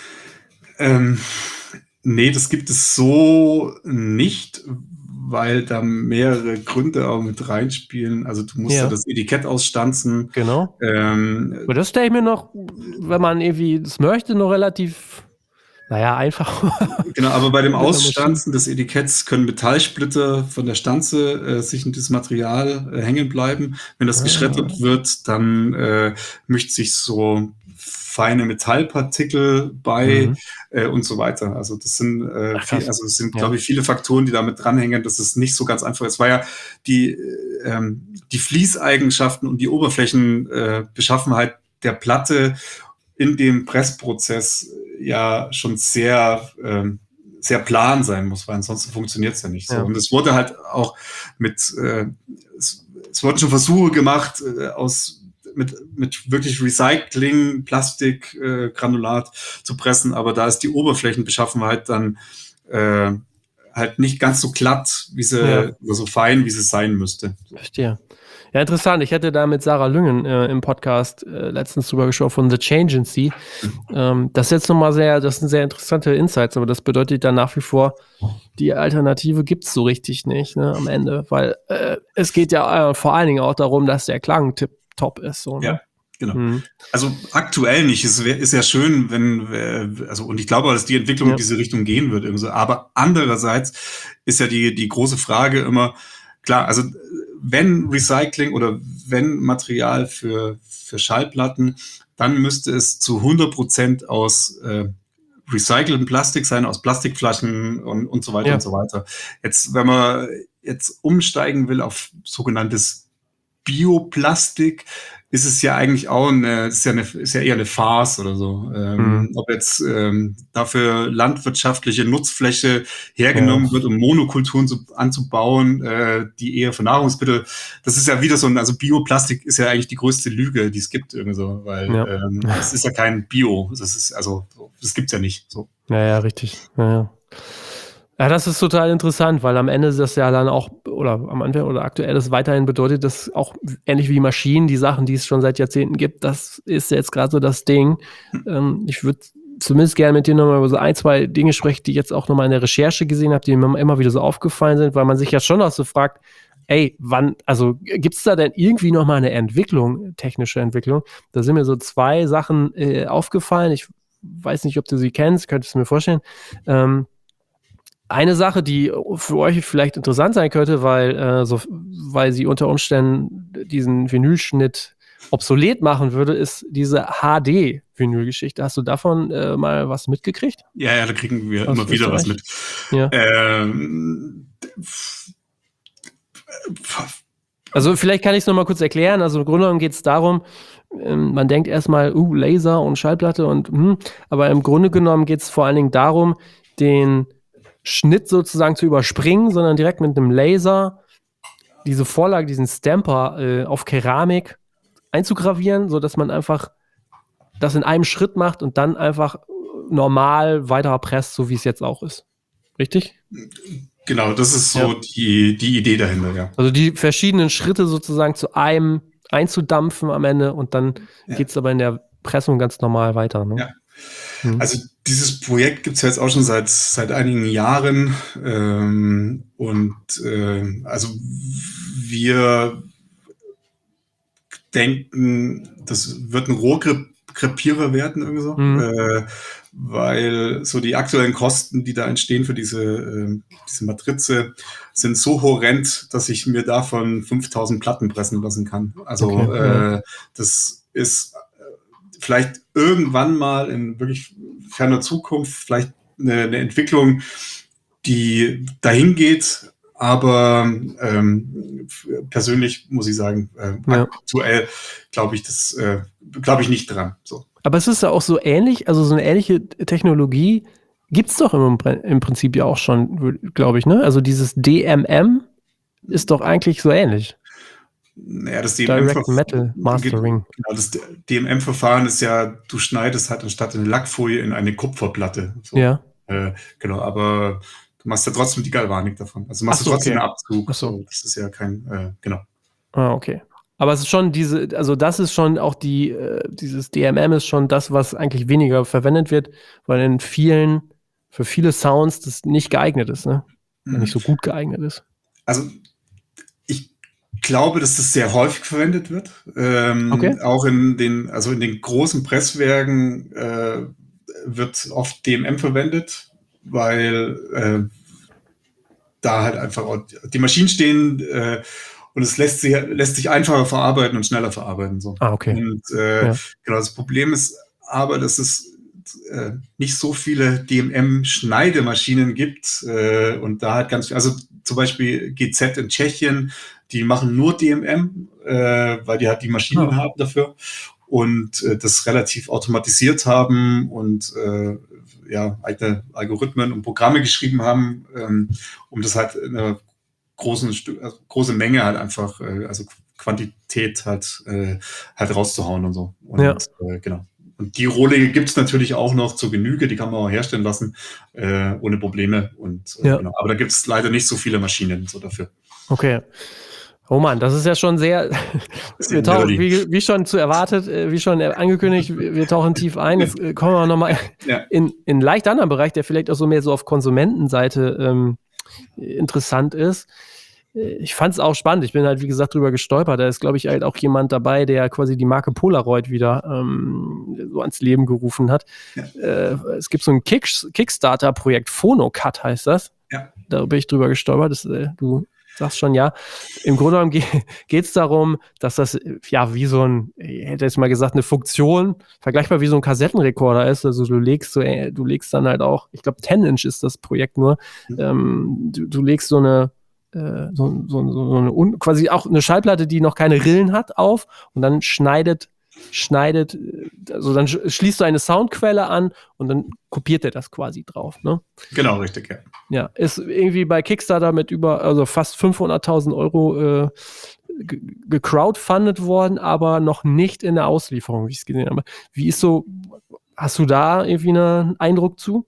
Ähm, nee, das gibt es so nicht, weil da mehrere Gründe auch mit reinspielen. Also du musst ja, ja das Etikett ausstanzen. Genau. Ähm, aber das stelle ich mir noch, wenn man irgendwie das möchte, noch relativ, naja, einfach. Genau, aber bei dem Ausstanzen des Etiketts können Metallsplitter von der Stanze äh, sich in das Material äh, hängen bleiben. Wenn das ah. geschreddert wird, dann äh, mischt sich so feine Metallpartikel bei mhm. äh, und so weiter. Also das sind, äh, Ach, viel, also das sind, ja. glaube ich, viele Faktoren, die damit dranhängen, dass es nicht so ganz einfach ist. Es war ja die, ähm, die Fließeigenschaften und die Oberflächenbeschaffenheit äh, der Platte in dem Pressprozess ja schon sehr, ähm, sehr plan sein muss, weil ansonsten funktioniert es ja nicht so. Ja. Und es wurde halt auch mit, äh, es, es wurden schon Versuche gemacht, äh, aus mit, mit wirklich Recycling, Plastikgranulat äh, zu pressen, aber da ist die Oberflächenbeschaffenheit dann äh, halt nicht ganz so glatt, wie sie, ja. oder so fein, wie sie sein müsste. Verstehe. Ja, interessant. Ich hatte da mit Sarah Lüngen äh, im Podcast äh, letztens drüber geschaut von The Changency. Mhm. Ähm, das ist jetzt nochmal sehr, das sind sehr interessante Insights, aber das bedeutet dann nach wie vor, die Alternative gibt es so richtig nicht, ne, am Ende, weil äh, es geht ja äh, vor allen Dingen auch darum, dass der Klang tipp top ist. So, ne? Ja, genau. Mhm. Also aktuell nicht. Es wär, ist ja schön, wenn, also und ich glaube, dass die Entwicklung ja. in diese Richtung gehen wird. Irgendwie so. Aber andererseits ist ja die, die große Frage immer, klar, also wenn Recycling oder wenn Material für, für Schallplatten, dann müsste es zu hundert Prozent aus äh, recyceltem Plastik sein, aus Plastikflaschen und, und so weiter ja. und so weiter. Jetzt, wenn man jetzt umsteigen will auf sogenanntes Bioplastik, ist es ja eigentlich auch eine, ist ja, eine, ist ja eher eine Farce oder so. Ähm, mhm. Ob jetzt ähm, dafür landwirtschaftliche Nutzfläche hergenommen ja. wird, um Monokulturen zu, anzubauen, äh, die eher für Nahrungsmittel, das ist ja wieder so ein, also Bioplastik ist ja eigentlich die größte Lüge, die es gibt irgendwie so, weil ja. ähm, das ist ja kein Bio, das ist, also, das gibt's ja nicht, so. Ja, ja, richtig, ja, ja. Ja, das ist total interessant, weil am Ende ist das ja dann auch, oder am Anfang oder aktuell das weiterhin bedeutet, dass auch ähnlich wie Maschinen, die Sachen, die es schon seit Jahrzehnten gibt, das ist jetzt gerade so das Ding. Ähm, ich würde zumindest gerne mit dir nochmal über so ein, zwei Dinge sprechen, die ich jetzt auch nochmal in der Recherche gesehen habe, die mir immer wieder so aufgefallen sind, weil man sich ja schon auch so fragt, ey, wann, also gibt es da denn irgendwie nochmal eine Entwicklung, technische Entwicklung? Da sind mir so zwei Sachen äh, aufgefallen. Ich weiß nicht, ob du sie kennst, könntest du mir vorstellen. Ähm, Eine Sache, die für euch vielleicht interessant sein könnte, weil, äh, so, weil sie unter Umständen diesen Vinylschnitt obsolet machen würde, ist diese H D-Vinyl-Geschichte. Hast du davon äh, mal was mitgekriegt? Ja, ja, da kriegen wir Aus immer wieder was mit. Ja. Ähm, also vielleicht kann ich es nochmal kurz erklären. Also im Grunde genommen geht es darum, ähm, man denkt erstmal, uh, Laser und Schallplatte und hm, aber im Grunde genommen geht es vor allen Dingen darum, den Schnitt sozusagen zu überspringen, sondern direkt mit einem Laser diese Vorlage, diesen Stamper äh, auf Keramik einzugravieren, sodass man einfach das in einem Schritt macht und dann einfach normal weiter presst, so wie es jetzt auch ist. Richtig? Genau, das ist so ja. die, die Idee dahinter, ja. Also die verschiedenen Schritte sozusagen zu einem einzudampfen am Ende und dann ja. geht es aber in der Pressung ganz normal weiter. Ne? Ja. Also dieses Projekt gibt es ja jetzt auch schon seit seit einigen Jahren ähm, und äh, also wir denken, das wird ein Rohkrepierer werden irgendwie so, mhm. äh, weil so die aktuellen Kosten, die da entstehen für diese äh, diese Matrize, sind so horrend, dass ich mir davon fünftausend Platten pressen lassen kann. Also okay. äh, das ist vielleicht irgendwann mal in wirklich ferner Zukunft vielleicht eine, eine Entwicklung, die dahin geht, aber ähm, persönlich muss ich sagen, äh, ja. aktuell glaube ich das äh, glaube ich nicht dran. So. Aber es ist ja auch so ähnlich, also so eine ähnliche Technologie gibt es doch im, im Prinzip ja auch schon, glaube ich, ne? Also dieses D M M ist doch eigentlich so ähnlich. Naja, das D M M-Verfahren, Direct Metal Mastering. Genau, das D M M-Verfahren ist ja, du schneidest halt anstatt eine Lackfolie in eine Kupferplatte. So. Ja. Äh, genau, aber du machst ja trotzdem die Galvanik davon. Also machst Ach du so, trotzdem okay. einen Abzug. Ach so. So. Das ist ja kein, äh, genau. Ah, okay. Aber es ist schon diese, also das ist schon auch die, äh, dieses D M M ist schon das, was eigentlich weniger verwendet wird, weil in vielen, für viele Sounds das nicht geeignet ist, ne? Mhm. Nicht so gut geeignet ist. Also ich glaube, dass das sehr häufig verwendet wird. Ähm, okay. Auch in den, also in den großen Presswerken äh, wird oft D M M verwendet, weil äh, da halt einfach auch die Maschinen stehen äh, und es lässt sich, lässt sich einfacher verarbeiten und schneller verarbeiten. So. Ah, okay. Und äh, Ja. genau, das Problem ist aber, dass es äh, nicht so viele D M M-Schneidemaschinen gibt äh, und da halt ganz viel, also zum Beispiel G Z in Tschechien, die machen nur D M M, äh, weil die halt die Maschinen Ah. haben dafür und äh, das relativ automatisiert haben und äh, ja, eigene Algorithmen und Programme geschrieben haben, ähm, um das halt in einer großen, also große Menge halt einfach, äh, also Quantität halt, äh, halt rauszuhauen und so. Und Ja. äh, genau. Und die Rohlinge gibt es natürlich auch noch zur Genüge, die kann man auch herstellen lassen, äh, ohne Probleme. Und, äh, Ja. genau. Aber da gibt es leider nicht so viele Maschinen so dafür. Okay. Oh Mann, das ist ja schon sehr, wir tauchen, wie, wie schon zu erwartet, wie schon angekündigt, wir tauchen tief ein. Jetzt kommen wir nochmal ja. in, in einen leicht anderen Bereich, der vielleicht auch so mehr so auf Konsumentenseite ähm, interessant ist. Ich fand es auch spannend. Ich bin halt, wie gesagt, drüber gestolpert. Da ist, glaube ich, halt auch jemand dabei, der quasi die Marke Polaroid wieder ähm, so ans Leben gerufen hat. Ja. Äh, es gibt so ein Kick, Kickstarter-Projekt, Phonocut heißt das. Ja. Da bin ich drüber gestolpert. Das, äh, du sagst schon ja. Im Grunde genommen geht es darum, dass das ja wie so ein, ich hätte jetzt mal gesagt, eine Funktion, vergleichbar wie so ein Kassettenrekorder ist. Also du legst so, äh, du legst dann halt auch, ich glaube, zehn Inch ist das Projekt nur. Mhm. Ähm, du, du legst so eine So, so, so eine, quasi auch eine Schallplatte, die noch keine Rillen hat, auf und dann schneidet, schneidet, also dann schließt du eine Soundquelle an und dann kopiert er das quasi drauf, ne? Genau, richtig, ja. Ja, ist irgendwie bei Kickstarter mit über, also fast fünfhunderttausend Euro äh, gecrowdfundet worden, aber noch nicht in der Auslieferung, wie ich es gesehen habe. Wie ist so, hast du da irgendwie einen Eindruck zu?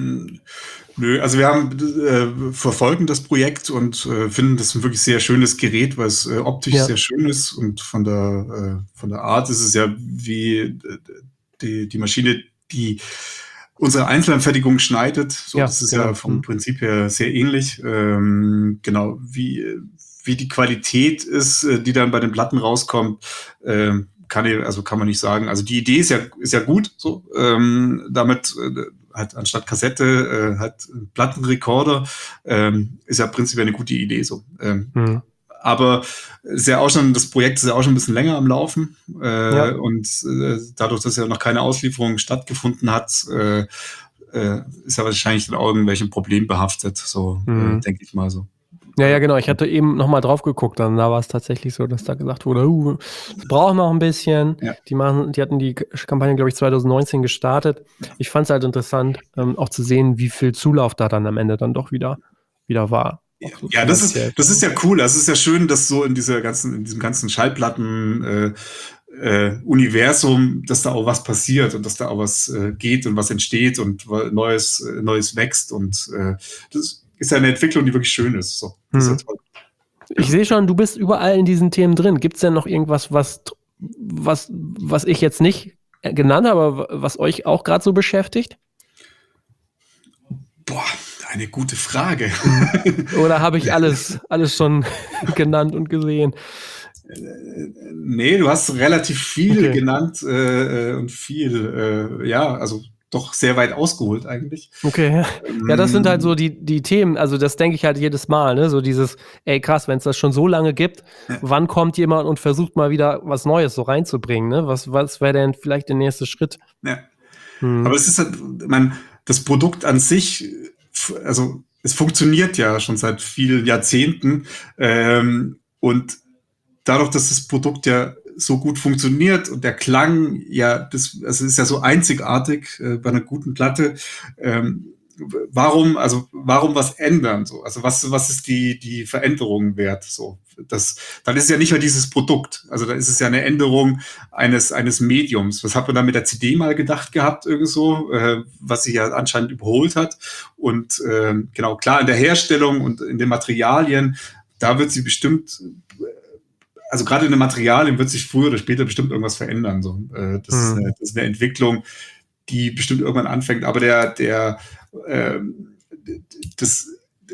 Nö, also wir haben äh, verfolgen das Projekt und äh, finden das ein wirklich sehr schönes Gerät, weil es äh, optisch ja. sehr schön ist und von der äh, von der Art ist es ja wie äh, die die Maschine, die unsere Einzelanfertigung schneidet. So, ja, das ist genau. ja vom Prinzip her sehr ähnlich. Ähm, genau wie wie die Qualität ist, äh, die dann bei den Platten rauskommt. Äh, kann ich, also kann man nicht sagen. Also die Idee ist ja ist ja gut. So ähm, damit äh, halt anstatt Kassette äh, halt Plattenrekorder, ähm, ist ja prinzipiell eine gute Idee so. Ähm, mhm. Aber ist ja auch schon, das Projekt ist ja auch schon ein bisschen länger am Laufen äh, ja. und äh, dadurch, dass ja noch keine Auslieferung stattgefunden hat, äh, äh, ist ja wahrscheinlich dann auch irgendwelchen Problem behaftet, so mhm. äh, denke ich mal so. Ja, ja, genau. Ich hatte eben noch mal drauf geguckt, dann da war es tatsächlich so, dass da gesagt wurde, uh, das braucht noch ein bisschen. Ja. Die machen, die hatten die Kampagne, glaube ich, zwanzig neunzehn gestartet. Ich fand es halt interessant, ähm, auch zu sehen, wie viel Zulauf da dann am Ende dann doch wieder, wieder war. So ja, das ist, das ist ja cool. Das ist ja schön, dass so in dieser ganzen, in diesem ganzen Schallplatten äh, äh, Universum, dass da auch was passiert und dass da auch was äh, geht und was entsteht und Neues, äh, Neues wächst und äh, das ist ja eine Entwicklung, die wirklich schön ist. So. Das hm. ist ja toll. Ich sehe schon, du bist überall in diesen Themen drin. Gibt es denn noch irgendwas, was, was, was ich jetzt nicht genannt habe, aber was euch auch gerade so beschäftigt? Boah, eine gute Frage. Oder habe ich alles, alles schon genannt und gesehen? Nee, du hast relativ viel okay. genannt äh, und viel, äh, ja, also doch sehr weit ausgeholt eigentlich. Okay, ja, das sind halt so die, die Themen, also das denke ich halt jedes Mal, ne, so dieses, ey krass, wenn es das schon so lange gibt, ja. wann kommt jemand und versucht mal wieder was Neues so reinzubringen, ne, was, was wäre denn vielleicht der nächste Schritt? Ja, hm. aber es ist halt, man, das Produkt an sich, also es funktioniert ja schon seit vielen Jahrzehnten ähm, und dadurch, dass das Produkt ja so gut funktioniert und der Klang, ja, das also ist ja so einzigartig äh, bei einer guten Platte, ähm, warum, also warum was ändern? So? Also was, was ist die, die Veränderung wert? So, das, dann ist es ja nicht mehr dieses Produkt. Also dann ist es ja eine Änderung eines, eines Mediums. Was hat man da mit der C D mal gedacht gehabt, irgend so, äh, was sich ja anscheinend überholt hat. Und äh, genau, klar, in der Herstellung und in den Materialien, da wird sie bestimmt, also gerade in den Materialien wird sich früher oder später bestimmt irgendwas verändern. So. Äh, das, mhm. ist eine, das ist eine Entwicklung, die bestimmt irgendwann anfängt. Aber der, der, äh, das,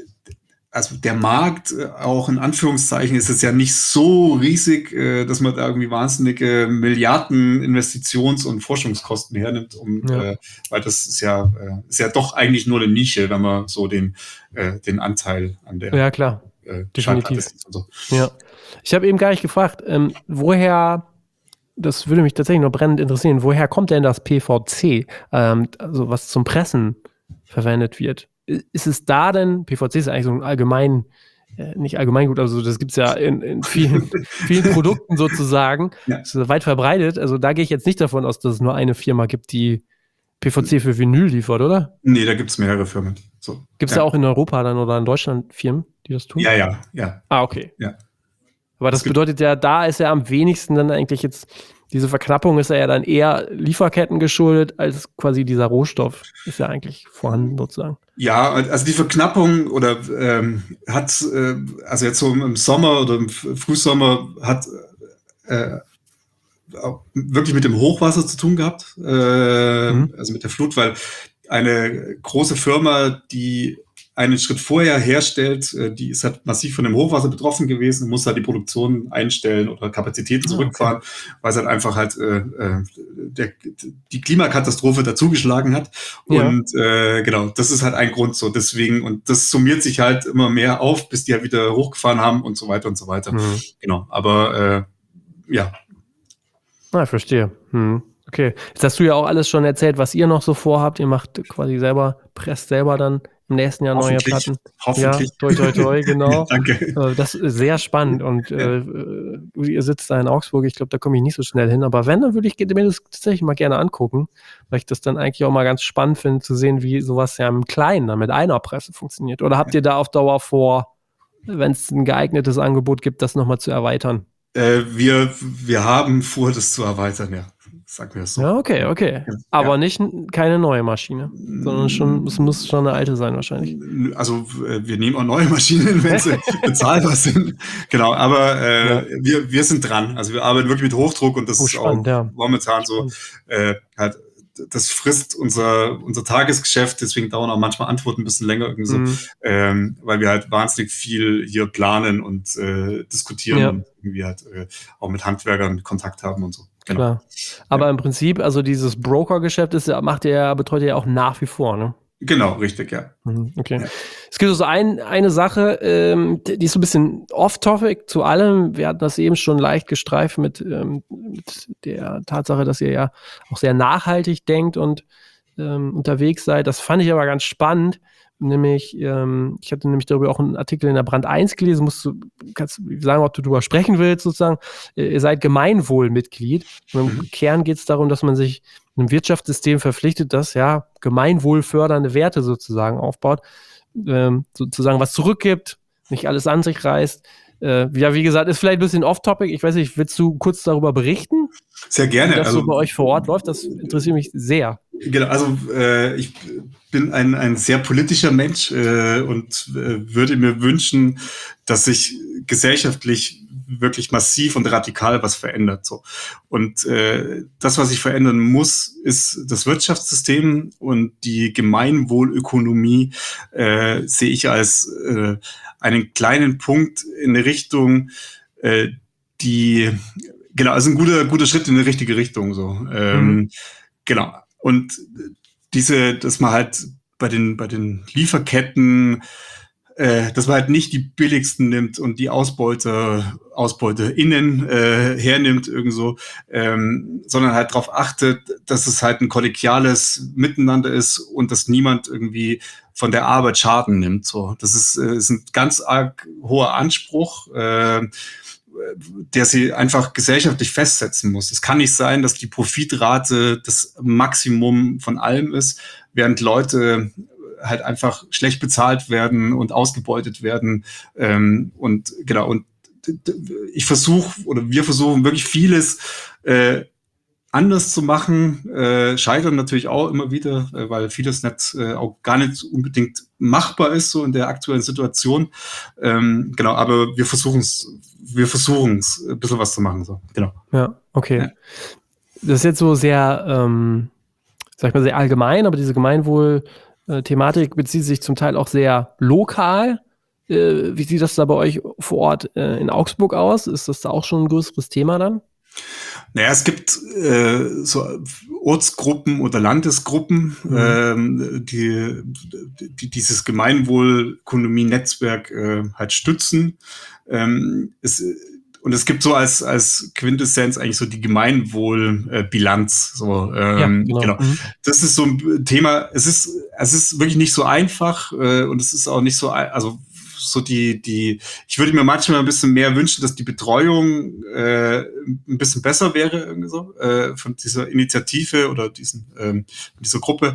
also der Markt, auch in Anführungszeichen, ist es ja nicht so riesig, äh, dass man da irgendwie wahnsinnige Milliarden Investitions- und Forschungskosten hernimmt, um, ja. äh, weil das ist ja, äh, ist ja doch eigentlich nur eine Nische, wenn man so den, äh, den Anteil an der ja, klar. Äh, definitiv. Und so. Ja. Ich habe eben gar nicht gefragt, ähm, woher, das würde mich tatsächlich noch brennend interessieren, woher kommt denn das P V C, ähm, also was zum Pressen verwendet wird? Ist es da denn, P V C ist eigentlich so ein allgemein, äh, nicht allgemeingut, also das gibt es ja in, in vielen, vielen Produkten sozusagen, ja. Ist weit verbreitet, also da gehe ich jetzt nicht davon aus, dass es nur eine Firma gibt, die P V C für Vinyl liefert, oder? Nee, da gibt es mehrere Firmen. So. Gibt es ja. da auch in Europa dann oder in Deutschland Firmen, die das tun? Ja, ja, ja. Ah, okay. Ja. Aber das bedeutet ja, da ist ja am wenigsten dann eigentlich jetzt, diese Verknappung ist ja dann eher Lieferketten geschuldet, als quasi dieser Rohstoff ist ja eigentlich vorhanden sozusagen. Ja, also die Verknappung oder ähm, hat, äh, also jetzt so im Sommer oder im Frühsommer hat äh, wirklich mit dem Hochwasser zu tun gehabt, äh, mhm. also mit der Flut, weil eine große Firma, die einen Schritt vorher herstellt, die ist halt massiv von dem Hochwasser betroffen gewesen, muss halt die Produktion einstellen oder Kapazitäten zurückfahren, okay. weil es halt einfach halt äh, der, die Klimakatastrophe dazugeschlagen hat. Ja. Und äh, genau, das ist halt ein Grund so. Deswegen, und das summiert sich halt immer mehr auf, bis die halt wieder hochgefahren haben und so weiter und so weiter. Mhm. Genau, aber äh, ja. Ah, ich verstehe. Hm. Okay. Jetzt hast du ja auch alles schon erzählt, was ihr noch so vorhabt. Ihr macht quasi selber, presst selber dann im nächsten Jahr neue Platten. Hoffentlich. Ja, toi, toi, toi, genau. Ja, danke. Das ist sehr spannend und ja. äh, ihr sitzt da in Augsburg, ich glaube, da komme ich nicht so schnell hin, aber wenn, dann würde ich mir das tatsächlich mal gerne angucken, weil ich das dann eigentlich auch mal ganz spannend finde, zu sehen, wie sowas ja im Kleinen dann mit einer Presse funktioniert. Oder habt ihr da auf Dauer vor, wenn es ein geeignetes Angebot gibt, das nochmal zu erweitern? Äh, wir, wir haben vor, das zu erweitern, ja. Sagen wir es so. Ja, okay, okay. Ja. Aber nicht keine neue Maschine, sondern schon, es muss schon eine alte sein wahrscheinlich. Also wir nehmen auch neue Maschinen, wenn sie bezahlbar sind. Genau, aber äh, ja. wir, wir sind dran. Also wir arbeiten wirklich mit Hochdruck und das oh, ist spannend, auch ja. momentan spannend. so äh, halt, das frisst unser, unser Tagesgeschäft, deswegen dauern auch manchmal Antworten ein bisschen länger irgendwie so, mhm. ähm, weil wir halt wahnsinnig viel hier planen und äh, diskutieren ja. und irgendwie halt äh, auch mit Handwerkern Kontakt haben und so. Genau. Klar. Aber ja. im Prinzip, also dieses Broker-Geschäft ist, macht ihr ja, betreut ihr ja auch nach wie vor, ne? Genau, richtig, ja. Okay. Ja. Es gibt so ein, eine Sache, ähm, die ist so ein bisschen off-topic zu allem. Wir hatten das eben schon leicht gestreift mit, ähm, mit der Tatsache, dass ihr ja auch sehr nachhaltig denkt und ähm, unterwegs seid. Das fand ich aber ganz spannend. Nämlich, ähm, ich hatte nämlich darüber auch einen Artikel in der Brand eins gelesen, musst du, kannst du sagen, ob du darüber sprechen willst, sozusagen. Ihr seid Gemeinwohlmitglied. Und im mhm. Kern geht es darum, dass man sich einem Wirtschaftssystem verpflichtet, das ja gemeinwohlfördernde Werte sozusagen aufbaut, ähm, sozusagen was zurückgibt, nicht alles an sich reißt. Äh, ja, wie gesagt, ist vielleicht ein bisschen off-topic. Ich weiß nicht, willst du kurz darüber berichten? Sehr gerne. Wie das also, so bei euch vor Ort läuft, das interessiert mich sehr. Genau, also äh, ich bin ein, ein sehr politischer Mensch äh, und äh, würde mir wünschen, dass sich gesellschaftlich wirklich massiv und radikal was verändert. So. Und äh, das, was sich verändern muss, ist das Wirtschaftssystem und die Gemeinwohlökonomie äh, sehe ich als äh, einen kleinen Punkt in eine Richtung, äh, die, genau, also ein guter, guter Schritt in die richtige Richtung. So. Ähm, mhm. Genau. Und diese, dass man halt bei den, bei den Lieferketten, äh, dass man halt nicht die billigsten nimmt und die Ausbeute, AusbeuterInnen äh, hernimmt irgendwo, ähm, sondern halt darauf achtet, dass es halt ein kollegiales Miteinander ist und dass niemand irgendwie von der Arbeit Schaden nimmt. So, das ist, äh, ist ein ganz arg hoher Anspruch, äh, der sie einfach gesellschaftlich festsetzen muss. Es kann nicht sein, dass die Profitrate das Maximum von allem ist, während Leute halt einfach schlecht bezahlt werden und ausgebeutet werden. Ähm, und genau, und ich versuche oder wir versuchen wirklich vieles äh, anders zu machen, äh, scheitern natürlich auch immer wieder, äh, weil vieles nicht äh, auch gar nicht unbedingt machbar ist, so in der aktuellen Situation. Ähm, genau, aber wir versuchen es, wir versuchen es, ein bisschen was zu machen. So. Genau. Ja, okay. Ja. Das ist jetzt so sehr, ähm, sag ich mal, sehr allgemein, aber diese Gemeinwohl-Thematik bezieht sich zum Teil auch sehr lokal. Äh, wie sieht das da bei euch vor Ort äh, in Augsburg aus? Ist das da auch schon ein größeres Thema dann? Naja, es gibt äh, so Ortsgruppen oder Landesgruppen, mhm. ähm, die, die dieses Gemeinwohlökonomie-Netzwerk äh, halt stützen. Ähm, es, und es gibt so als, als Quintessenz eigentlich so die Gemeinwohlbilanz. So, ähm, ja, genau. genau. Mhm. Das ist so ein Thema. Es ist, es ist wirklich nicht so einfach äh, und es ist auch nicht so, also so die, die, ich würde mir manchmal ein bisschen mehr wünschen, dass die Betreuung äh, ein bisschen besser wäre, irgendwie so, äh, von dieser Initiative oder diesen, ähm, dieser Gruppe,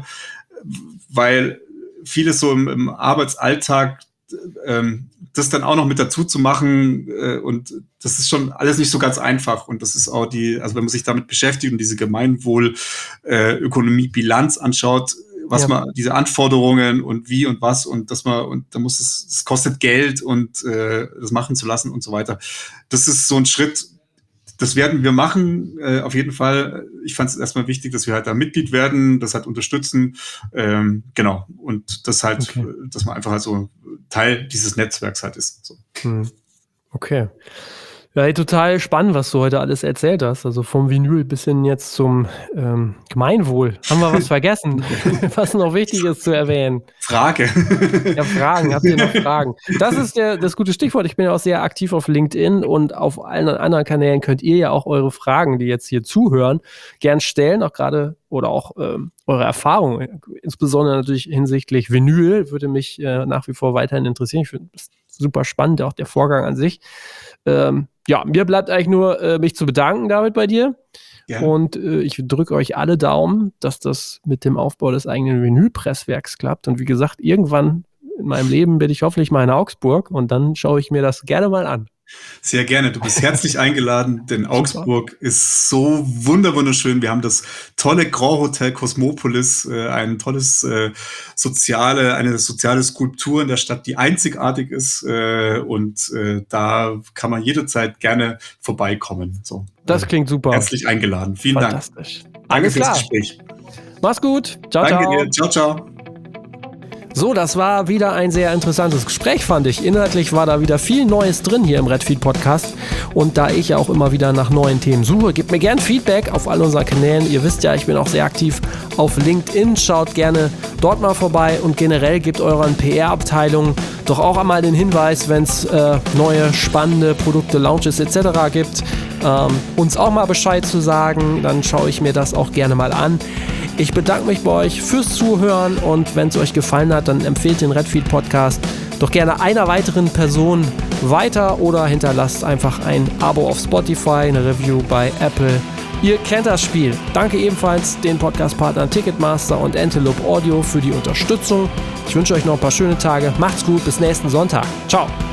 weil vieles so im, im Arbeitsalltag ähm, das dann auch noch mit dazu zu machen äh, und das ist schon alles nicht so ganz einfach und das ist auch die, also wenn man sich damit beschäftigt und diese Gemeinwohl-Ökonomie-Bilanz äh, anschaut, was ja. man, diese Anforderungen und wie und was und dass man, und da muss es, es kostet Geld und äh, das machen zu lassen und so weiter. Das ist so ein Schritt, das werden wir machen, äh, auf jeden Fall. Ich fand es erstmal wichtig, dass wir halt da Mitglied werden, das halt unterstützen, ähm, genau. Und das halt, okay. dass man einfach halt so Teil dieses Netzwerks halt ist. So. Hm. Okay. Ja, total spannend, was du heute alles erzählt hast. Also vom Vinyl bis hin jetzt zum ähm, Gemeinwohl. Haben wir was vergessen, was noch wichtig ist zu erwähnen? Frage. Ja, Fragen. Habt ihr noch Fragen? Das ist der, das gute Stichwort. Ich bin ja auch sehr aktiv auf LinkedIn und auf allen anderen Kanälen könnt ihr ja auch eure Fragen, die jetzt hier zuhören, gern stellen, auch gerade oder auch ähm, eure Erfahrungen, insbesondere natürlich hinsichtlich Vinyl, würde mich äh, nach wie vor weiterhin interessieren. Ich finde das super spannend, auch der Vorgang an sich. Ähm, ja, mir bleibt eigentlich nur, äh, mich zu bedanken, David, bei dir. Ja. Und äh, ich drücke euch alle Daumen, dass das mit dem Aufbau des eigenen Vinylpresswerks klappt. Und wie gesagt, irgendwann in meinem Leben bin ich hoffentlich mal in Augsburg und dann schaue ich mir das gerne mal an. Sehr gerne. Du bist herzlich eingeladen, denn Augsburg Super. Ist so wunderschön. Wir haben das tolle Grand Hotel Cosmopolis, äh, ein tolles äh, soziale, eine soziale Skulptur in der Stadt, die einzigartig ist. Äh, und äh, da kann man jederzeit gerne vorbeikommen. So, das klingt super. Herzlich eingeladen. Vielen Fantastisch. Dank. Danke Alles fürs klar. Gespräch. Mach's gut. Ciao, Danke ciao. dir. Ciao, ciao. So, das war wieder ein sehr interessantes Gespräch, fand ich. Inhaltlich war da wieder viel Neues drin hier im Redfeed Podcast. Und da ich ja auch immer wieder nach neuen Themen suche, gebt mir gern Feedback auf all unseren Kanälen. Ihr wisst ja, ich bin auch sehr aktiv auf LinkedIn. Schaut gerne dort mal vorbei und generell gebt euren P R-Abteilungen doch auch einmal den Hinweis, wenn es äh, neue, spannende Produkte, Launches et cetera gibt, ähm, uns auch mal Bescheid zu sagen. Dann schaue ich mir das auch gerne mal an. Ich bedanke mich bei euch fürs Zuhören und wenn es euch gefallen hat, dann empfehlt den Redfeed Podcast doch gerne einer weiteren Person weiter oder hinterlasst einfach ein Abo auf Spotify, eine Review bei Apple. Ihr kennt das Spiel. Danke ebenfalls den Podcast-Partnern Ticketmaster und Antelope Audio für die Unterstützung. Ich wünsche euch noch ein paar schöne Tage. Macht's gut, bis nächsten Sonntag. Ciao.